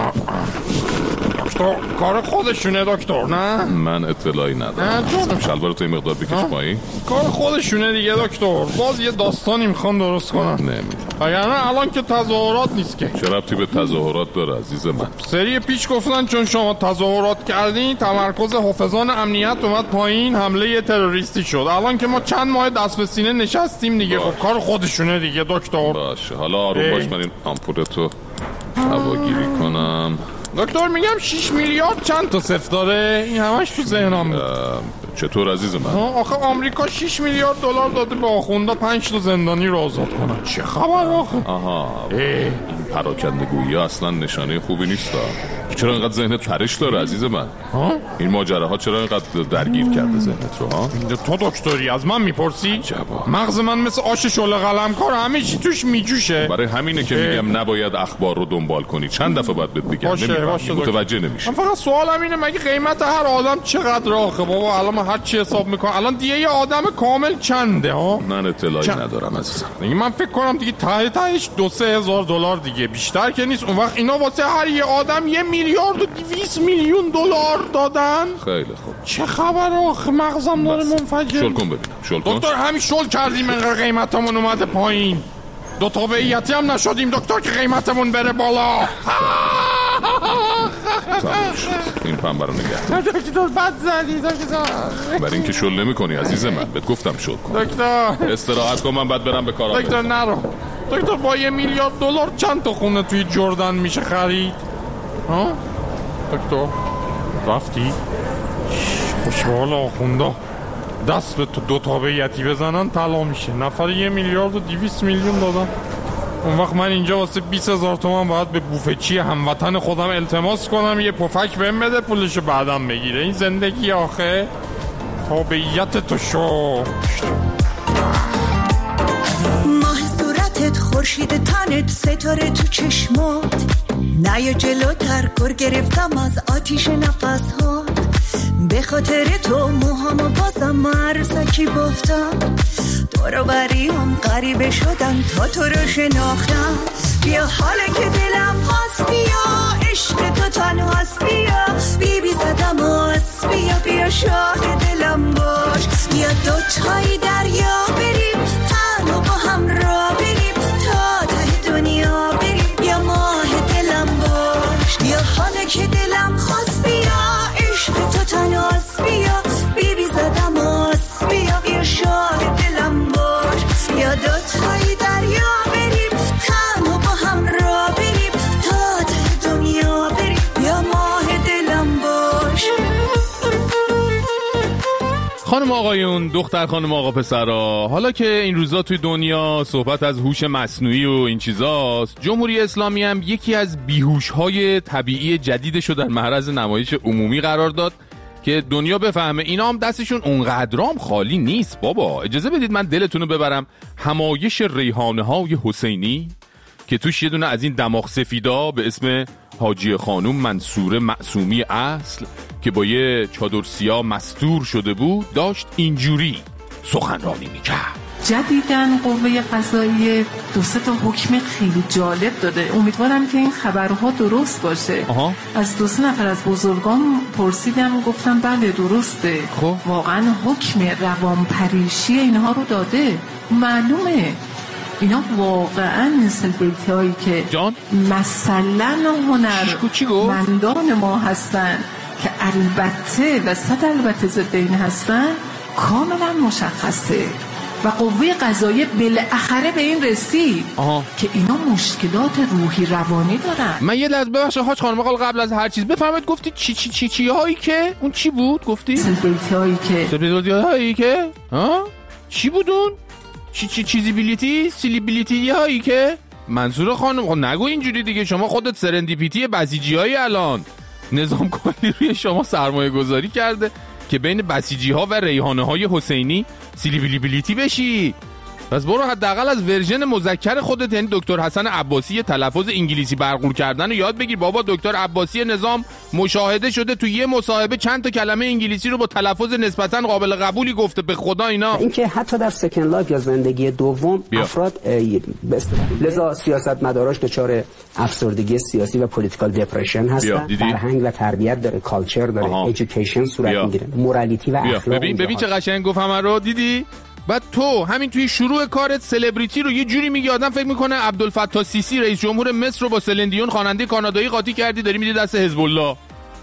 دکتر کار خودشونه دکتر نه؟ من اطلاعی ندارم. شلوار تو این مقدار بکش پایین. کار خودشونه دیگه دکتر. باز یه داستانی میخوان درست کنن. نمیدونم. اگرنه الان که تظاهرات نیست که. چه ربطی به تظاهرات داره عزیز من؟ سری پیش گفتن چون شما تظاهرات کردین تمرکز حافظان امنیت اومد پایین حمله تروریستی شد. الان که ما چند ماه دست به سینه نشستیم دیگه. خب کار خودشونه دیگه دکتر. باشه حالا آروم باش. من این آمپولتو هواگیری کنم. دکتر میگم شش میلیارد چند تا صفر داره؟ این همش تو ذهنم بود. چطور عزیز من؟ آخه آمریکا شش میلیارد دلار داده به آخوندا پنج تا زندانی رو آزاد کنن. چه خبر آخه؟ آها این پراکندگویی اصلا نشانه خوبی نیست. چرا اینقدر ذهنت پرش داره عزیز من؟ ها؟ این ماجراها چرا اینقدر درگیر کرده ذهنت رو ها؟ تو دکتری از من میپرسی؟ جبا. مغز من مثل آش شله قلمکار همه چی توش میجوشه. برای همینه که میگم نباید اخبار رو دنبال کنی. چند دفعه باید بهت بگم نمیفهمی متوجه نمیشی. من فقط سوالم اینه مگه قیمت هر آدم چقدر آخه بابا؟ الان من هر چی حساب میکنم الان دیگه یه آدم کامل چنده ها؟ من اطلاعی چند... ندارم عزیزم. من فکر کنم دیگه ته تهش دو سه هزار دلار دیگه بیشتر که نیست. اون وقت اینا واسه هر یه آدم یه میلیارد و دویست میلیون دلار دادن. خیلی خوب. چه خبر آخه مغزم داره منفجر. شل کن ببینم. شل کن. دکتر همین شل کردیم انقدر قیمتمون اومده پایین. دو تا بیعتی هم نشدیم دکتر که قیمتمون بره بالا. این پنبه رو نگه دکتر بد زدی دکتر. برای اینکه شل نمی کنی عزیز من بهت گفتم شل کن. دکتر استراحت کن من بعد برم به کارم. دکتر نرو. دکتر با یه میلیارد دلار چند تا خونه توی جردن میشه خرید؟ ها؟ دکتر رفتی؟ خوشحال آخوندا دست به تو دو تا بیعتی بزنن طلا میشه. نفر یه میلیارد و دویست میلیون دادن. اون وقت من اینجا واسه بیست هزار تومان باید به بوفچی هموطن خودم التماس کنم یه پفک بهم بده پولشو بعدم بگیره. این زندگی آخه. تابعیت تو شو. ماه صورتت خورشید تنت ستاره تو چشمات نه یا جلوتر گر گرفتم از آتیش نفس ها. به خاطر تو موهامو بازم عروسکی بافتم. دورو بریم غریبه شدن تا تو رو شناختم. بیا حالا که دلم خواست بیا عشق تو تنهاست بیا بی بی زدم آس بیا بیا شاه دلم باش. بیا دوتایی دریا بریم تنها با هم را بریم تا ته دنیا بریم بیا ماه دلم باش. بیا حالا که دلم خواست بیا عشق تو تنهاست بیا بی بی زدم آس بیا بیا شاه دلم باش. بیا دوتایی دریا بریم تنها با هم را بریم تا ته دنیا بریم بیا ماه دلم باش. خانم آقایون، دختر خانم آقا پسرا، حالا که این روزا توی دنیا صحبت از هوش مصنوعی و این چیزاست، جمهوری اسلامی هم یکی از بیهوش‌های طبیعی جدیدشو در معرض نمایش عمومی قرار داد که دنیا بفهمه اینا هم دستشون اونقدرام خالی نیست. بابا اجازه بدید من دلتونو ببرم همایش ریحانه‌های حسینی که توش یه دونه از این دماغ سفیدا به اسم حاجی خانوم منصوره معصومی اصل که با یه چادر سیاه مستور شده بود داشت اینجوری سخنرانی میکرد. جدیدن قوه قضاییه دو سه تا حکم خیلی جالب داده. امیدوارم که این خبرها درست باشه. آها. از دو سه نفر از بزرگان پرسیدم، گفتم بله درسته. خب. واقعا حکم روانپریشی اینها رو داده. معلومه اینا واقعا سلبریتی هایی که جان؟ مثلا هنرمندان ما هستن که البته و صد البته ضد این هستن، کاملا مشخصه و قوه قضاییه بالاخره به این رسید آها. که اینا مشکلات روحی روانی دارن. من یه لحظه ببخشید حاج خانم قبل از هر چیز بفرمایید، گفتی چی چی چی چی هایی که اون چی بود گفتی؟ سلبریتی هایی که سلبریتی هایی که ها چی بودون؟ چی چی چیزیبیلیتی سیلیبیلیتی هایی که منصور خانم خب نگو اینجوری دیگه، شما خودت سرندیپیتی بسیجی هایی الان نظام کلی روی شما سرمایه گذاری کرده که بین بسیجی ها و ریحانه های حسینی سیلیبیلیتی بشی. پس برو حداقل از ورژن مذکر خودت، یعنی دکتر حسن عباسی تلفظ انگلیسی برقرار کردن رو یاد بگیر. بابا دکتر عباسی نظام مشاهده شده تو یه مصاحبه چند تا کلمه انگلیسی رو با تلفظ نسبتا قابل قبولی گفته. به خدا اینا اینکه حتی در سکند لایف یا زندگی دوم بیا. افراد به اصطلاح لذا سیاستمداراش دچار افسردگی سیاسی و پولیتیکال دپرشن هستن. فرهنگ و تربیت داره، کالچر داره، ادویکیشن صورت میگیره، مورالیتی و اخلاق. ببین ببین چه قشنگ گفت همه رو دیدی. بعد تو همین توی شروع کارت سلبریتی رو یه جوری میگی آدم فکر میکنه عبدالفتاح سیسی رئیس جمهور مصر رو با سلندیون خواننده کانادایی قاطی کردی، داری میدی دست حزب الله.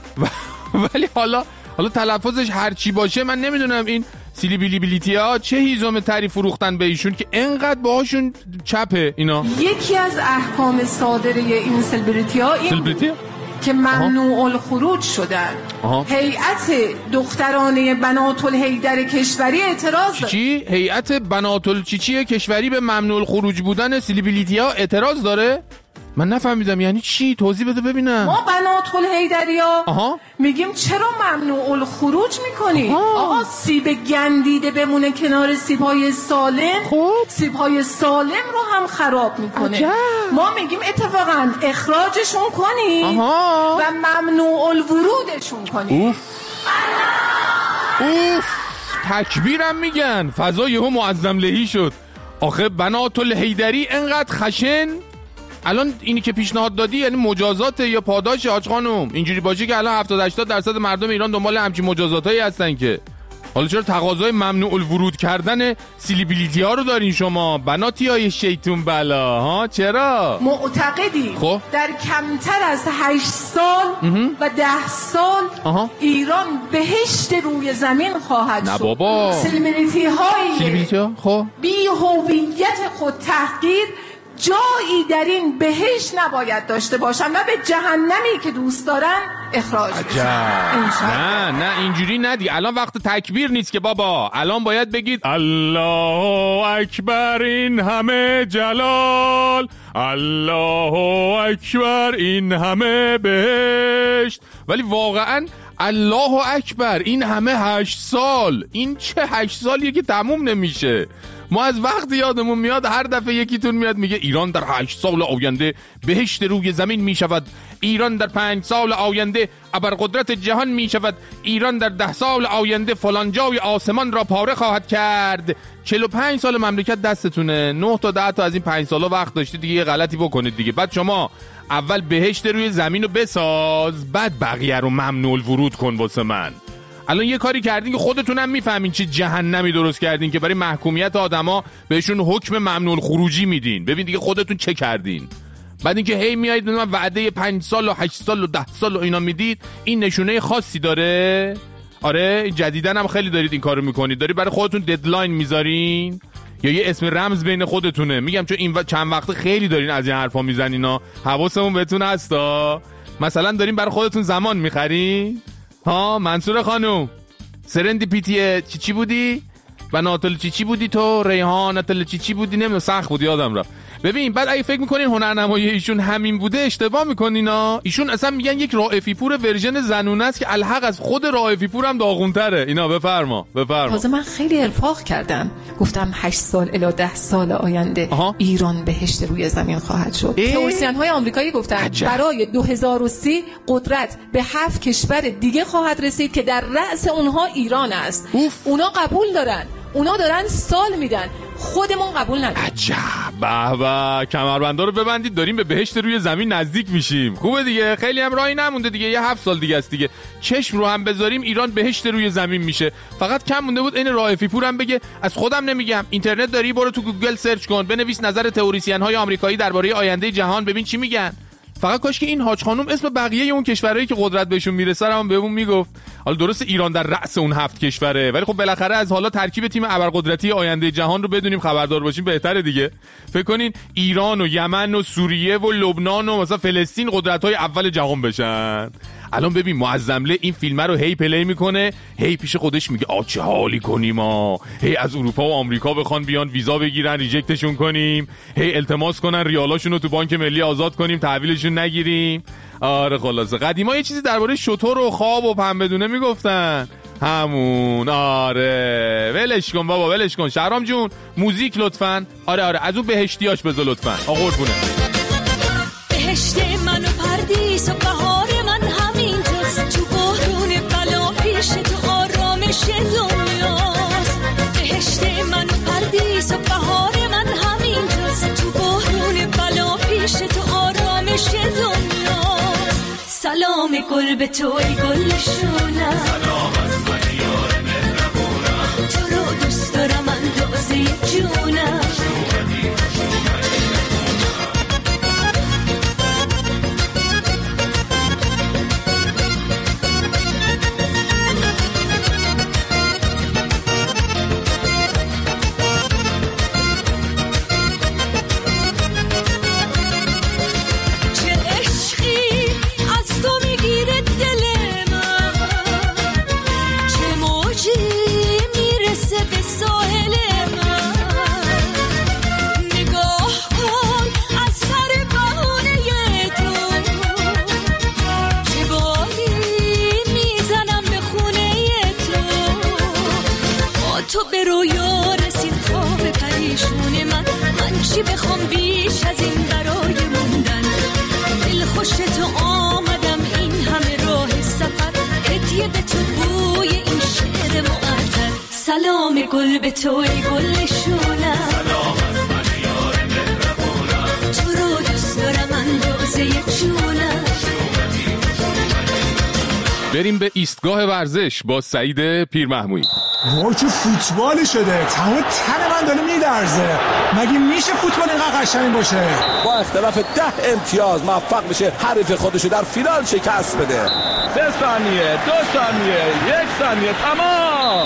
ولی حالا حالا تلفظش هر چی باشه من نمیدونم این سیلیبیلیتی ها چه هیزم تری فروختن به ایشون که انقدر باهاشون چپه اینا. یکی از احکام صادره این سلبریتی ها این سلبریتی که ممنوع الخروج شدن. هیئت دخترانه بنات الحیدر کشوری اعتراض داره. چی؟ هیئت بنات الچیچی کشوری به ممنوع الخروج بودن سیلیبیلیتی ها اعتراض داره؟ من نفهمیدم یعنی چی؟ توضیح بده ببینم. ما بنات الحیدریا میگیم چرا ممنوع الخروج میکنی؟ آقا سیب گندیده بمونه کنار سیب‌های سالم، خوب. سیب‌های سالم رو هم خراب میکنه. عجب. ما میگیم اتفاقا اخراجشون کنی آها. و ممنوع الورودشون کنی. اوف اوف تکبیرم میگن، فضا یهو معظم لهی شد. آخه بنات الحیدری انقدر خشن الان اینی که پیشنهاد دادی یعنی مجازات یا پاداش حاج خانم؟ اینجوری باشه که الان هفتاد هشتاد درصد مردم ایران دنبال همچین مجازاتایی هستن که حالا چرا تقاضای ممنوع الورود کردن سیلیبیلیتی ها رو دارین شما بناتی های شیطون بلا ها؟ چرا؟ معتقدی خب؟ در کمتر از هشت سال و ده سال آها. ایران بهشت روی زمین خواهد نه شد. بابا سیلیبیلیتی های خب بی هویت خود تحقیر جایی در این بهشت نباید داشته باشن و به جهنمی که دوست دارن اخراج بشن. نه نه اینجوری ندی. الان وقت تکبیر نیست که بابا، الان باید بگید الله اکبر این همه جلال، الله اکبر این همه بهشت. ولی واقعا الله اکبر این همه هشت سال، این چه هشت سالیه که تموم نمیشه. ما از وقت یادمون میاد هر دفعه یکیتون میاد میگه ایران در هشت سال آینده بهشت روی زمین میشود، ایران در پنج سال آینده ابرقدرت جهان میشود، ایران در ده سال آینده فلان جای آسمان را پاره خواهد کرد. چهل و پنج سال مملکت دستتونه، نه تا ده تا از این پنج سالا وقت داشتید دیگه یه غلطی بکنید دیگه. بعد شما اول بهشت روی زمین رو بساز، بعد بقیه رو ممنوع ورود کن واسه من. الان یه کاری کردین که خودتونم میفهمین چه جهنمی درست کردین که برای محکومیت آدما بهشون حکم ممنوع خروجی میدین. ببین دیگه خودتون چه کردین. بعد اینکه هی میایید به من وعده پنج سال و هشت سال و ده سال و اینا میدید، این نشونه خاصی داره. آره جدیدن هم خیلی دارید این کارو میکنید، داری برای خودتون ددلاین میذارین یا یه اسم رمز بین خودتونه. میگم چون این و... چند وقت خیلی دارین از این حرفا میزنینا، حواسمون بهتون هستا. مثلا دارین برای خودتون زمان میخرین ها. منصور خانم سرندیپیتی چی چی بودی؟ بناتل چی چی بودی تو؟ ریحانتل چی چی بودی؟ نمیدونم سخت بود یادم را. ببین بعد اگه فکر میکنین هنرنمایی ایشون همین بوده اشتباه میکنین ها. ایشون اصلا میگن یک رائفی پور ورژن زنونه است که الحق از خود رائفی پور هم داغونتره. اینا بفرما بفرما. تازه من خیلی ارفاق کردم، گفتم هشت سال الی ده سال آینده آها. ایران بهشت روی زمین خواهد شد. تئوریسین های آمریکایی گفتن عجب. برای دو هزار و سی قدرت به هفت کشور دیگه خواهد رسید که در رأس اونها ایران است. اوف. اونا قبول دارن، اونا دارن سال میدن. خودمون قبول نداریم. عجب. به به، کمربندا رو ببندید، داریم به بهشت روی زمین نزدیک میشیم. خوبه دیگه، خیلی هم راهی نمونده دیگه، یه هفت سال دیگه است دیگه. چشم رو هم بذاریم ایران بهشت روی زمین میشه. فقط کم مونده بود این رائفی پور هم بگه از خودم نمیگم، اینترنت داری، برو تو گوگل سرچ کن، بنویس نظر تئوریسین های آمریکایی درباره آینده جهان، ببین چی میگن. فقط کاش که این حاج خانم اسم بقیه اون کشورهایی که قدرت بهشون میرسه رو هم بهمون میگفت. حالا درست ایران در رأس اون هفت کشوره، ولی خب بالاخره از حالا ترکیب تیم ابرقدرتی آینده جهان رو بدونیم، خبردار باشیم بهتره دیگه. فکر کنین ایران و یمن و سوریه و لبنان و مثلا فلسطین قدرت‌های اول جهان بشن. الان ببین معظمله این فیلم رو هی پلی میکنه، هی پیش خودش میگه آ چه حالی کنیم ما، هی از اروپا و آمریکا بخوان بیان ویزا بگیرن ریجکتشون کنیم، هی التماس کنن ریالاشون رو تو بانک ملی آزاد کنیم تحویلشون نگیریم. آره خلاصه قدیما یه چیزی درباره شتر و خواب و پنبه‌دونه میگفتن، همون. آره ولش کن بابا، ولش کن. شهرام جون موزیک لطفاً. آره آره از اون بهشتیاش بذار لطفاً. آقا قربونه. بهشت من و پردیس و بهار من همینجاست، تو بحرون بلا پیش تو آرامش دنیاست. بهشت من و پردیس و بهار من همینجاست، تو بحرون بلا پیش تو آرامش دنیاست. سلام گل به تو ای گل شونم، سلام از من یار مهربونم، تو رو دوست دارم اندازه جونم. چی بخوام بیش از این برای موندن، دل خوش تو آمدم این همه راه سفر، هدیه به تو بوی این شعر معطر. سلام گل به تو ای گل شونم، سلام از من یار مهربونم، تو رو دوست دارم اندازه جونم. بریم به ایستگاه ورزش با سعید پیرمحمودی. وای چه فوتبالی شده، تمام تن من داره میلرزه. مگه میشه فوتبال اینقدر قشنگ باشه؟ با اختلاف ده امتیاز موفق بشه حریف خودشو در فینال شکست بده. سه ثانیه، دو ثانیه، یک ثانیه، تمام.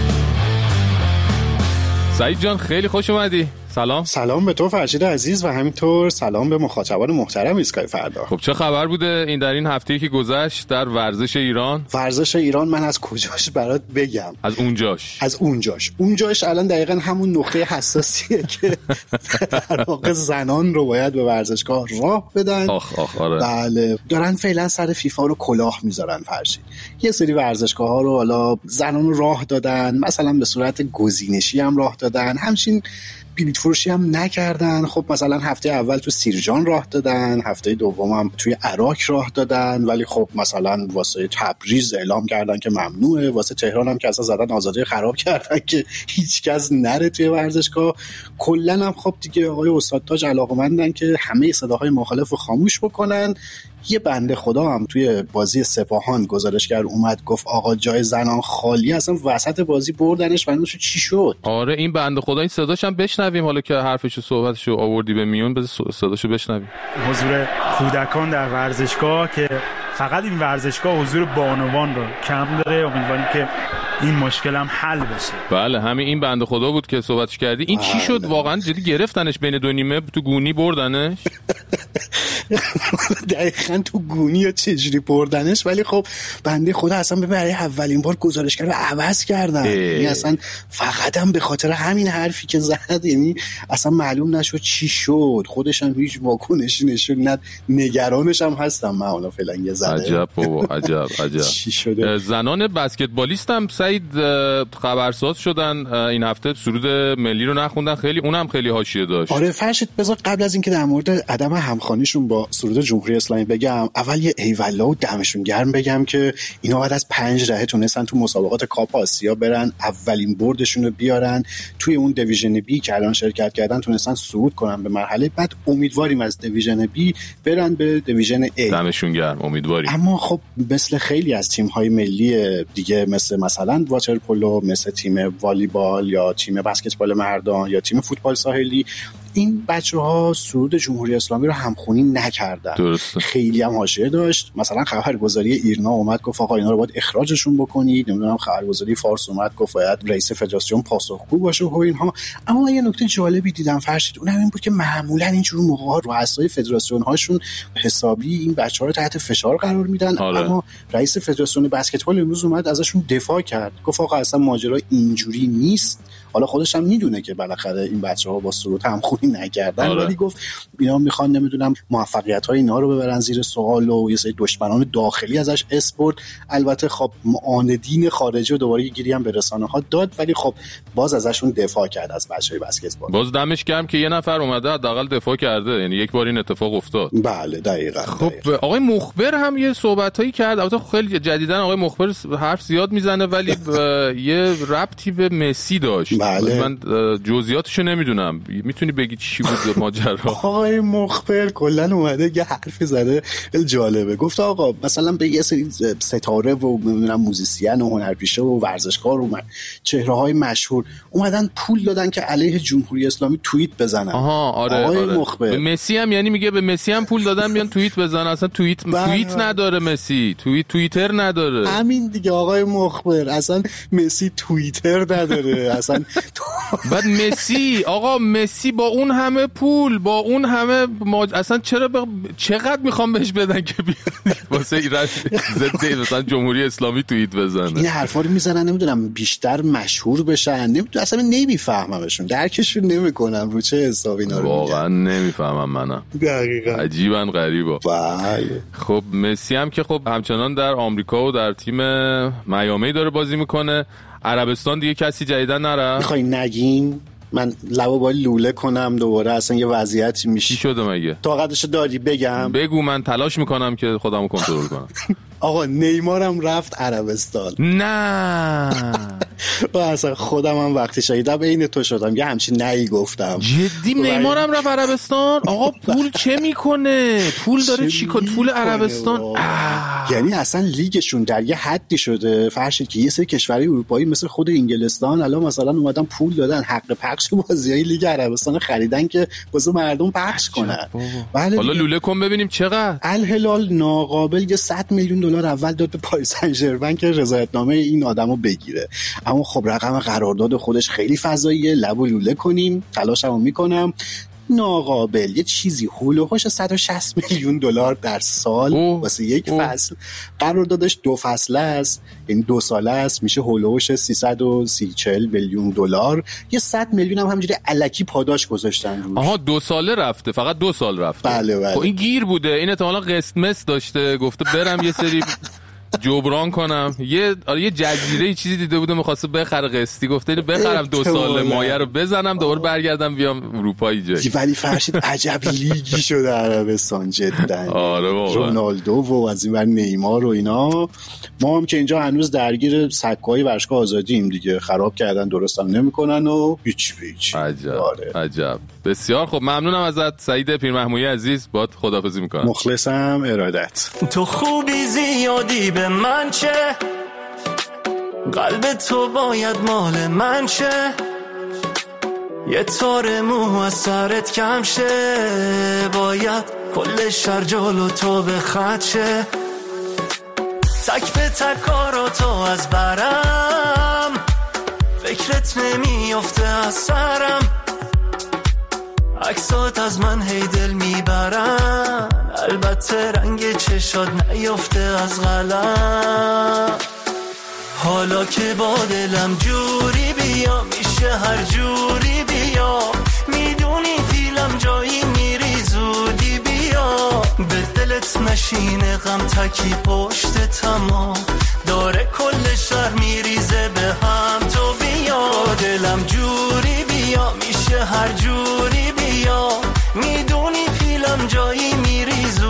سعید جان خیلی خوش اومدی. سلام. سلام به تو فرشید عزیز و همینطور سلام به مخاطبان محترم ایستگاه فردا. خب چه خبر بوده این در این هفته‌ای که گذشت در ورزش ایران؟ ورزش ایران من از کجاش برات بگم؟ از اونجاش. از اونجاش. اونجاش الان دقیقاً همون نقطه حساسیه که در واقع زنان رو باید به ورزشگاه راه بدن. آخ آخ آره. بله. دارن فعلا سر فیفا رو کلاه میذارن فرشید. یه سری ورزشگاه‌ها رو حالا زنان رو راه دادن، مثلا به صورت گزینشی هم راه دادن. همچین بلیط فروشی هم نکردن. خب مثلا هفته اول تو سیرجان راه دادن، هفته دوم هم توی عراق راه دادن، ولی خب مثلا واسه تبریز اعلام کردن که ممنوعه، واسه تهران هم که اصلا زدن آزادی خراب کردن که هیچ کس نره توی ورزشگاه. کلا هم خب دیگه آقای استاد تاج علاقه‌مندن که همه صداهای مخالف رو خاموش بکنن. یه بنده خدا هم توی بازی سپاهان گزارشگر اومد گفت آقا جای زنان خالی، اصلا وسط بازی بردنش. بندش چی شد؟ آره این بنده خدا این صداش هم بشنویم، حالا که حرفشو صحبتشو آوردی به میون بذار صداشو بشنویم. حضور کودکان در ورزشگاه که فقط این ورزشگاه حضور بانوان رو کم داره، امیدواریم که این مشکل هم حل بشه. بله همین این بنده خدا بود که صحبتش کردی. این چی شد واقعا؟ جدی گرفتنش بین دو نیمه تو گونی بردنش؟ دقیقاً تو گونی یا چجوری بردنش، ولی خب بنده خدا اصلا برای اولین بار گزارشگر رو عوض کردن. یعنی اصلا فقط هم به خاطر همین حرفی که زد، یعنی اصلا معلوم نشد چی شد. خودش هم هیچ واکنشی نشون نداد. نگرانش هم هستم من حالا فعلا یه ذره. عجب بابا عجب عجب. چی شده؟ زنان بسکتبالیست هم سعید خبرساز شدن این هفته، سرود ملی رو نخوندن، خیلی اونم خیلی حاشیه داشت. آره فرشید بذار قبل از اینکه در مورد عدم همخوانیشون با با سرود جمهوری اسلامی بگم، اول یه ایوالا و دمشون گرم بگم که اینا بعد از پنج دهه تونستن تو مسابقات کاپ آسیا برن، اولین بردشون رو بیارن توی اون دیویژن بی که الان شرکت کردن، تونستن صعود کنن به مرحله بعد. امیدواریم از دیویژن بی برن به دیویژن ای. دمشون گرم، امیدواریم. اما خب مثل خیلی از تیم‌های ملی دیگه، مثل مثلا واترپولو، مثل تیم والیبال یا تیم بسکتبال مردان یا تیم فوتبال ساحلی، این بچه‌ها سرود جمهوری اسلامی رو همخوانی نکردن. درسته. خیلی هم حاشیه داشت. مثلا خبرگزاری ایرنا اومد گفت آقا اینا رو باید اخراجشون بکنید. نمیدونم خبرگزاری فارس اومد گفت باید رئیس فدراسیون پاسخگو باشه و اینها. اما من یه نکته جالبی دیدم فرشید، اونم این بود که معمولا اینجور موقع‌ها رؤسای فدراسیون هاشون حسابی این بچه‌ها رو تحت فشار قرار میدن. آره. اما رئیس فدراسیون بسکتبال امروز اومد ازشون دفاع کرد، گفت آقا اصلا ماجرا اینجوری نیست. حالا خودش هم میدونه که بالاخره این بچه‌ها با سرود همخوانی نکردن، ولی آره. گفت اینا میخوان نمیدونم موفقیت‌های اینا رو ببرن زیر سوال و یه سری دشمنان داخلی ازش اسپورت. البته خب معاندین خارجی و دوباره گیری هم به رسانه‌ها داد، ولی خب باز ازشون دفاع کرد از بچه‌های بسکتبال. باز دمش گرم که یه نفر اومده حداقل دفاع کرده، یعنی یک بار این اتفاق افتاد. بله دقیقاً. خب دقیقا. آقای مخبر هم یه صحبتایی کرد، البته خیلی جدیدن آقای مخبر حرف زیاد میزنه ولی یه ربطی به مسی داشت. بله. من جزئیاتشو نمیدونم، میتونی بگی چی بود ماجرا؟ آقای مخبر کلا اومده یه حرفی زده خیلی جالبه. گفت آقا مثلا به یه سری ستاره و نمیدونم موزیسین و هنرپیشه و ورزشکار و چهره‌های مشهور اومدن پول دادن که علیه جمهوری اسلامی توییت بزنن. آها آره. آقای آره. مخبر به مسی هم یعنی میگه به مسی هم پول دادن بیان توییت بزنن. اصلا توییت بله. توییت نداره مسی، توییت توییتر نداره. همین دیگه آقای مخبر، اصلا مسی توییتر نداره. اصلا بعد مسی آقا مسی با اون همه پول، با اون همه ماج... اصلا چرا ب... چقدر میخوام بهش بدن که بیاد واسه ایران ضد مثلا جمهوری اسلامی توییت بزنه؟ این حرفا رو میزنن نمیدونم بیشتر مشهور بشن. نمیدونم اصلا نمیفهممشون، درکشون نمیکنم رو چه حسابی اینا رو میگن. واقعا نمیفهمم منم. دقیقاً. عجیبا غریبا. بله. خب مسی هم که خب همچنان در آمریکا و در تیم میامی داره بازی میکنه. عربستان دیگه کسی جدیدن نره؟ میخوای نگیم؟ من لبا باید لوله کنم دوباره، اصلا یه وضعیتی میشه. چی شده مگه؟ طاقتشو داری بگم؟ بگو، من تلاش میکنم که خودمو کنترل کنم. آقا نیمارم رفت عربستان. نه و اصلا خودم هم وقتی شایدم بین تو شدم یه همچین نهی گفتم. جدی نیمارم رفت عربستان؟ آقا پول چه میکنه؟ پول داره چی کنه؟ پول عربستان یعنی اصلا لیگشون در یه حدی شده فرشید که یه سری کشورهای اروپایی مثل خود انگلستان الان مثلا اومدن پول دادن حق پخش بازیای لیگ عربستان خریدن که واسه مردم پخش کنن. بله حالا لوله کن ببینیم چقدر. الهلال ناقابل یه صد میلیون دلار اول داد به پاریس سن ژرمن که رضایتنامه این آدمو بگیره. اما خب رقم قرارداد خودش خیلی فضاییه، لبو لوله کنیم، تلاشمو میکنم. ناقابل یه چیزی هولوهاش صد و شصت میلیون دلار در سال واسه یک اوه. فصل. قراردادش دو فصله است، یعنی دو ساله است، میشه هولوهاش سیصد و سی چهل میلیون دلار. یه صد میلیون هم همینجوری الکی پاداش گذاشتن روش. آها دو ساله رفته، فقط دو سال رفته. بله بله. خب این گیر بوده، این احتمالاً قسط مس داشته، گفته برم یه سری جبران کنم. یه آره یه جزیره چیزی دیده بوده می‌خواسته بخره قسطی، گفته اینو بخرم دو سال مایه رو بزنم دوباره برگردم بیام اروپا جایی. ولی فرشید عجب لیگی شده عربستان جدا. آره واقعا. رونالدو و از این ور نیمار و اینا. ما هم که اینجا هنوز درگیر سکوهای ورزشگاه آزادییم دیگه، خراب کردن درستم نمی‌کنن و هیچ هیچ. عجب آره. عجب. بسیار خب ممنونم ازت سعید پیرمحمودی عزیز، باهات خداحافظی می‌کنم. مخلصم، ارادت. تو خوبی زیادی به من چه، قلب تو باید مال من چه، یه تار مو از سرت کم شه، باید کل شهر جلو تو به خط شه، تک به تک کارا تو از برم، فکرت نمیافته از سرم، عکسات از من هی دل میبرن، البته رنگ چشات نیافته از قلم، حالا که با دلم جوری بیا میشه هر جوری بیا، میدونی فیلم جایی میری زودی بیا، به دلت نشینه غم تکی پشت تمام، داره کل شهر میریزه به هم، تو بیا دلم جوری بیا میشه هر جوری بیا، میدونی فیلم جایی میری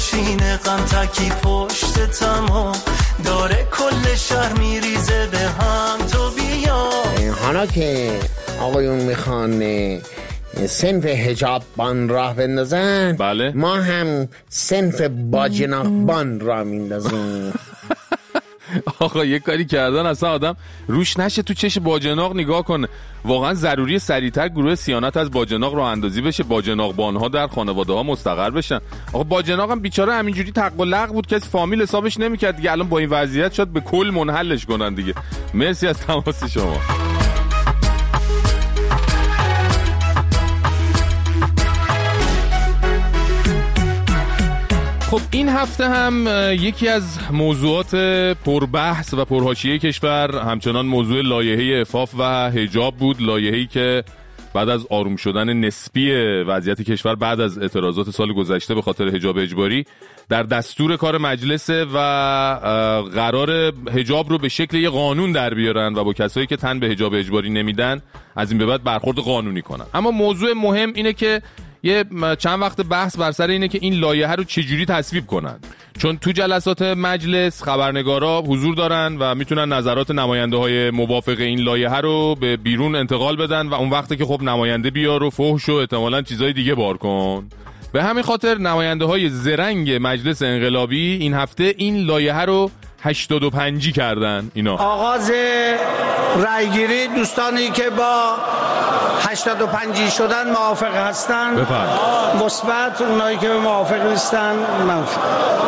بشینه غم تکی پشتتم و داره کل شهر میریزه به هم تو بیا. حالا که آقایون میخوان صنف حجاب بان راه بندازن، بله. ما هم صنف باجناق بان راه میندازیم. آقا یه کاری کردن اصلا آدم روش نشه تو چش باجناق نگاه کنه. واقعا ضروری سریعتر گروه صیانت از باجناق راه اندازی بشه، باجناق بانها در خانواده ها مستقر بشن. آقا باجناق هم بیچاره همینجوری تق و لق بود، کسی فامیل حسابش نمیکرد دیگه. الان با این وضعیت شاید به کل منحلش کنن دیگه. مرسی از تماس شما. خب این هفته هم یکی از موضوعات پربحث و پرحاشیه کشور همچنان موضوع لایحه عفاف و حجاب بود. لایحه‌ای که بعد از آروم شدن نسبی وضعیت کشور بعد از اعتراضات سال گذشته به خاطر حجاب اجباری در دستور کار مجلس و قرار حجاب رو به شکل یه قانون در بیارن و با کسایی که تن به حجاب اجباری نمیدن از این به بعد برخورد قانونی کنن. اما موضوع مهم اینه که یه چند وقت بحث بر سر اینه که این لایحه رو چجوری تصویب کنن، چون تو جلسات مجلس خبرنگارا حضور دارن و میتونن نظرات نماینده های موافق این لایحه رو به بیرون انتقال بدن و اون وقته که خب نماینده بیار و فحش و احتمالاً چیزای دیگه بار کن. به همین خاطر نماینده های زرنگ مجلس انقلابی این هفته این لایحه رو هشتاد و پنجی کردن. اینا آغاز رایگیری دوستانی که با هشتاد و پنجی شدن موافق هستن مثبت، اونایی که موافق نیستن منفی.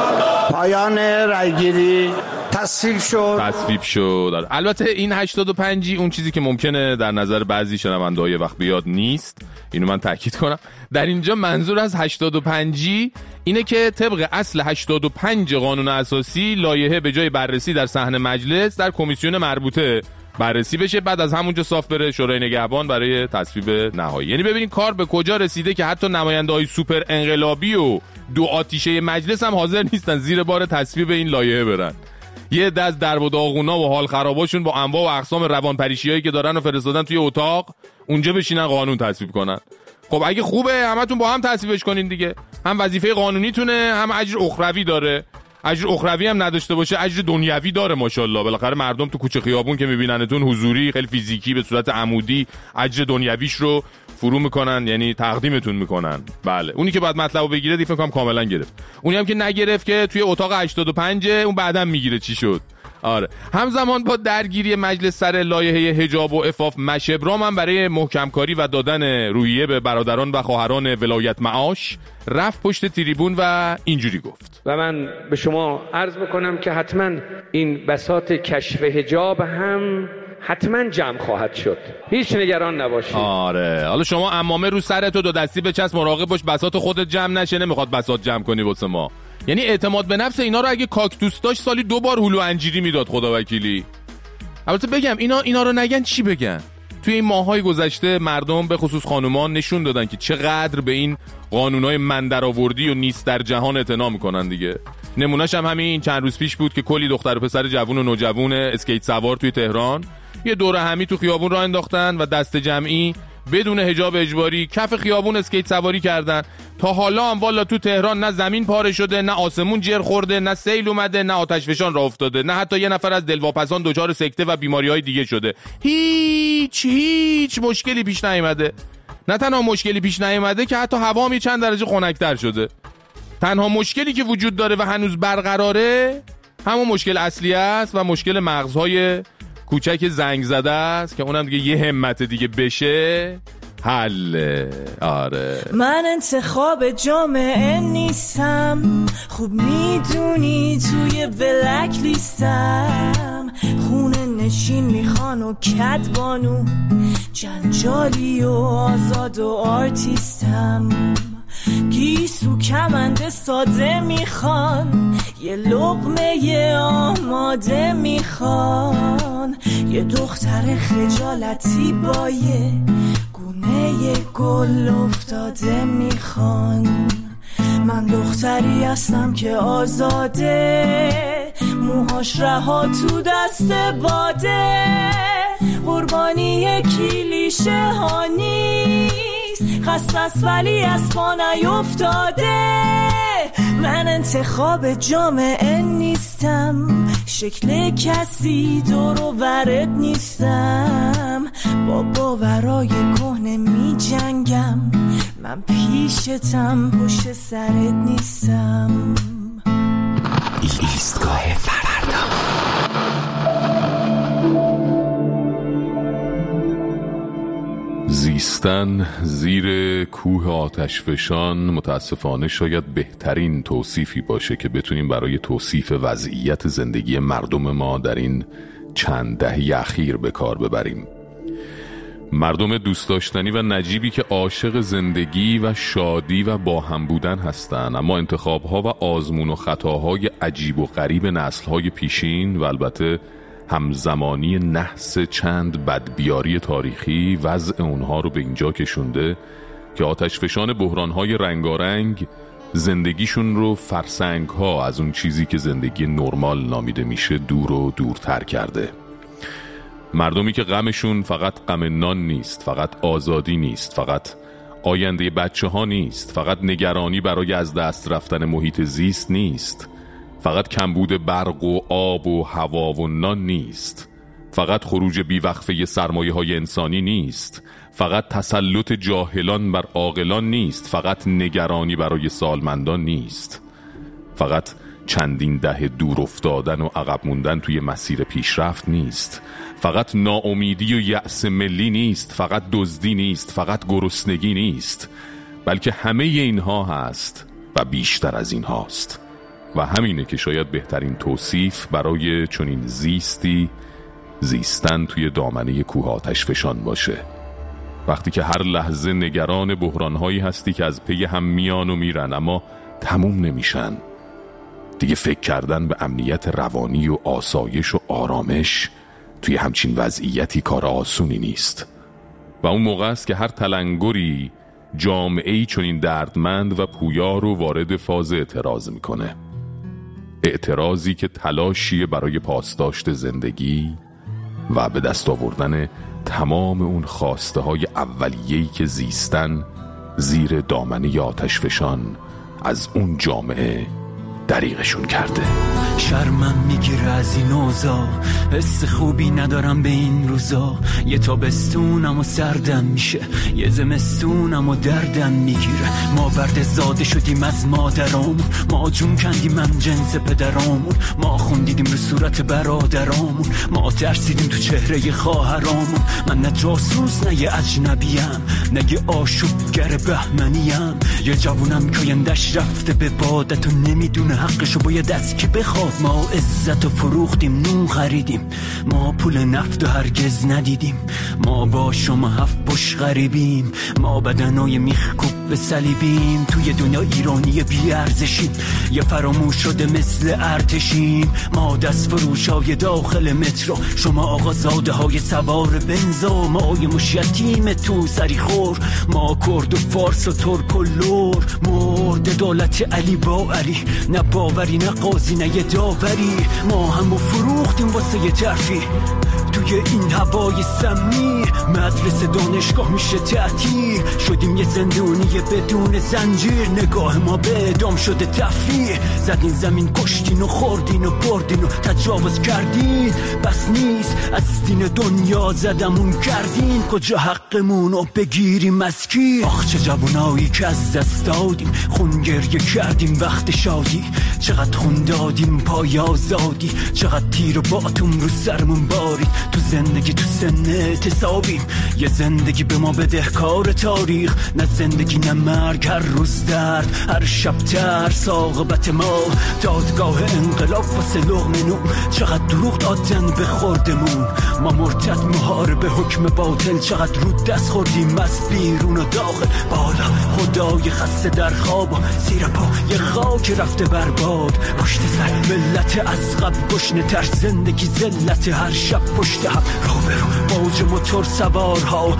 پایان رایگیری تصویب شد تصویب شد. البته این هشتاد و پنجی اون چیزی که ممکنه در نظر بعضی شنونده‌های وقت بیاد نیست. اینو من تاکید کنم. در اینجا منظور از هشتاد و پنجی اینه که طبق اصل هشتاد و پنج قانون اساسی لایحه به جای بررسی در صحن مجلس در کمیسیون مربوطه بررسی بشه، بعد از همونجا صاف بره شورای نگهبان برای تصویب نهایی. یعنی ببینید کار به کجا رسیده که حتی نماینده‌های سوپر انقلابی و دو آتیشه مجلس هم حاضر نیستن زیر بار تصویب این لایحه برن. یه دست درب و داغونا و حال خراباشون با انواع و اقسام روانپریشیایی که دارن و فرستادن توی اتاق اونجا بشینن قانون تصویب کنن. خب اگه خوبه همتون با هم تصویبش کنین دیگه. هم وظیفه قانونیتونه، هم اجر اخروی داره. اجر اخروی هم نداشته باشه اجر دنیوی داره ماشاءالله. بالاخره مردم تو کوچه خیابون که میبیننتون حضوری خیلی فیزیکی به صورت عمودی اجر دنیویش رو فرو میکنن، یعنی تقدیمتون میکنن. بله اونی که بعد مطلبو بگیره دیگه فکر کنم کاملا گرفت. اونی هم که نگرفت که توی اتاق هشتاد و پنج اون بعداً میگیره چی شد. آره همزمان با درگیری مجلس سر لایحه حجاب و عفاف مشبرام هم برای محکمکاری و دادن روحیه به برادران و خواهران ولایت معاش رفت پشت تریبون و اینجوری گفت. و من به شما عرض بکنم که حتما این بساط کشف حجاب هم حتما جمع خواهد شد، هیچ نگران نباشید. آره حالا شما عمامه رو سرت و دو دستی بچسب، مراقب باش بساط خودت جمع نشه. نمیخواد بساط جمع کنی واسه ما. یعنی اعتماد به نفس اینا رو اگه کاکتوس داشت سالی دو بار هلو انجیری میداد خدا وکیلی. البته بگم اینا اینا رو نگن چی بگن؟ توی این ماهای گذشته مردم به خصوص خانومان نشون دادن که چقدر به این قانونای من درآوردی و نیست در جهان اعتنا میکنن دیگه. نمونهش هم همین چند روز پیش بود که کلی دختر و پسر جوون و نوجوون اسکیت سوار توی تهران یه دوره همی تو خیابون راه انداختن و دست جمعی بدون حجاب اجباری کف خیابون اسکیت سواری کردن. تا حالا هم والا تو تهران نه زمین پاره شده، نه آسمون جر خورده، نه سیل اومده، نه آتش فشان راه افتاده، نه حتی یه نفر از دلواپسان دچار سکته و بیماری‌های دیگه شده. هیچ هیچ مشکلی پیش نیامده. نه تنها مشکلی پیش نیامده که حتی هوا هم چند درجه خنک‌تر شده. تنها مشکلی که وجود داره و هنوز برقراره همون مشکل اصلی است و مشکل مغزهای کوچک زنگ زده است که اونم دیگه یه همت دیگه بشه حل. آره من انتخاب جامعه نیستم، خوب میدونی توی بلک لیستم. خونه نشین میخوان و کدبانو، جنجالی و آزاد و آرتیستم. گیسو کمنده ساده میخوان، یه لقمه یه آماده میخوان. یه دختر خجالتی با یه گونه یه گل افتاده میخوان. من دختری هستم که آزاده، موهاش رها تو دست باده. قربانی کلیشه ها نیست، خست است ولی از پا نیفتاده. من انتخاب جامعه نیستم، شکل کسی دور و برت نیستم، با باورای کهنه می جنگم، من پیشتم پشت سرت نیستم. ایستگاه فردا. زیستن زیر کوه آتشفشان متاسفانه شاید بهترین توصیفی باشه که بتونیم برای توصیف وضعیت زندگی مردم ما در این چند دهه اخیر به کار ببریم. مردم دوست داشتنی و نجیبی که عاشق زندگی و شادی و با هم بودن هستن، اما انتخابها و آزمون و خطاهای عجیب و غریب نسلهای پیشین و البته همزمانی نحس چند بدبیاری تاریخی وضع اونها رو به اینجا کشونده که آتشفشان بحرانهای رنگارنگ زندگیشون رو فرسنگها از اون چیزی که زندگی نرمال نامیده میشه دور و دورتر کرده. مردمی که غمشون فقط غم نان نیست، فقط آزادی نیست، فقط آینده بچه ها نیست، فقط نگرانی برای از دست رفتن محیط زیست نیست، فقط کمبود برق و آب و هوا و نان نیست، فقط خروج بیوقفه سرمایه های انسانی نیست، فقط تسلط جاهلان بر عاقلان نیست، فقط نگرانی برای سالمندان نیست، فقط چندین دهه دور افتادن و عقب موندن توی مسیر پیشرفت نیست، فقط ناامیدی و یأس ملی نیست، فقط دزدی نیست، فقط گرسنگی نیست، بلکه همه اینها هست و بیشتر از این هاست. و همینه که شاید بهترین توصیف برای چنین زیستی زیستن توی دامنه کوه آتشفشان باشه. وقتی که هر لحظه نگران بحرانهایی هستی که از پی هم میان و میرن اما تموم نمیشن. دیگه فکر کردن به امنیت روانی و آسایش و آرامش توی همچین وضعیتی کار آسونی نیست. و اون موقع است که هر تلنگری جامعه‌ای چنین دردمند و پویا رو وارد فاز اعتراض میکنه. اعتراضی که تلاشی برای پاسداشت زندگی و به دست آوردن تمام اون خواسته های اولیه‌ای که زیستن زیر دامنه آتشفشان از اون جامعه دریغشون کرده. شرمم میگیره از این اوضاع، حس خوبی ندارم به این روزا، یه تابستونم و سردم میشه، یه زمستونم و دردم میگیره. ما برد زاده شدیم از مادرامون، ما جون کندیم من جنس پدرامون، ما خوندیدیم رو صورت برادرامون، ما ترسیدیم تو چهره خواهرامون. من نه جاسوس نه یه اجنبیم، نه یه آشوبگر بهمنیم، یه جوونم که آینده‌اش رفته به بادت و نمیدونه حقشو باید از کی بخواد. ما عزت و فروختیم، نون خریدیم، ما پول نفت و هرگز ندیدیم، ما با شما هفت پشت غریبیم، ما بدنای میخکوب به صلیبیم، توی دنیا ایرانی بیارزشیم، یه فراموش شده مثل ارتشیم، ما دست فروشای داخل مترو، شما آقا زاده های سوار بنزا، ما یه مشیتیم تو سری خور، ما کرد و فارس و ترک و لور، مرد دولت علی با علی، نه باوری نه قاضی نه یه داوری، ما همو فروختیم واسه یه ترفی توی این هوای سمی، مدرسه دانشگاه میشه تعطیل، شدیم یه زندونی بدون زنجیر، نگاه ما به اعدام شده تفریح، زدین زمین کشتین و خوردین و بردین و تجاوز کردین، بس نیست از دین دنیا زدمون کردین، کجا حقمون رو بگیریم از کی؟ آخ چه جوانایی که از دست دادیم، خون گریه کردیم وقت شادی، چقدر خون دادیم پای آزادی، چقدر تیر و باتون رو سرمون بارید، تو زندگی تو سن اعتصابیم، یه زندگی به ما بدهکار تاریخ، نه زندگی نه مرگ، هر روز درد، هر شب ترس، عاقبت ما دادگاه انقلاب واسه لقمه نون، چقدر دروغ دادن به خوردمون، ما مرتد محارب حکم باطل، چقدر رود دست خوردیم از بیرون و داخل، بالا خدای خسته در خواب و زیر پا یه خاک رفته برباد، پشت سر ملت از قبل گشنه تر، زندگی ذلت هر شب پشت هم، روبرو موج موتور سوارها،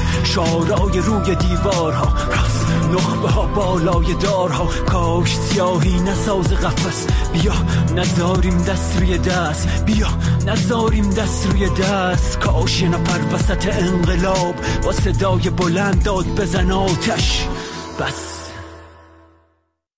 شعارهای روی دیوارها، راست نخبه ها بالای دارها، کاش سیاهی نساز قفس، بیا نذاریم دست روی دست، بیا نذاریم دست روی دست، کاش یه نفر وسط انقلاب با صدای بلند داد بزن آتش، بس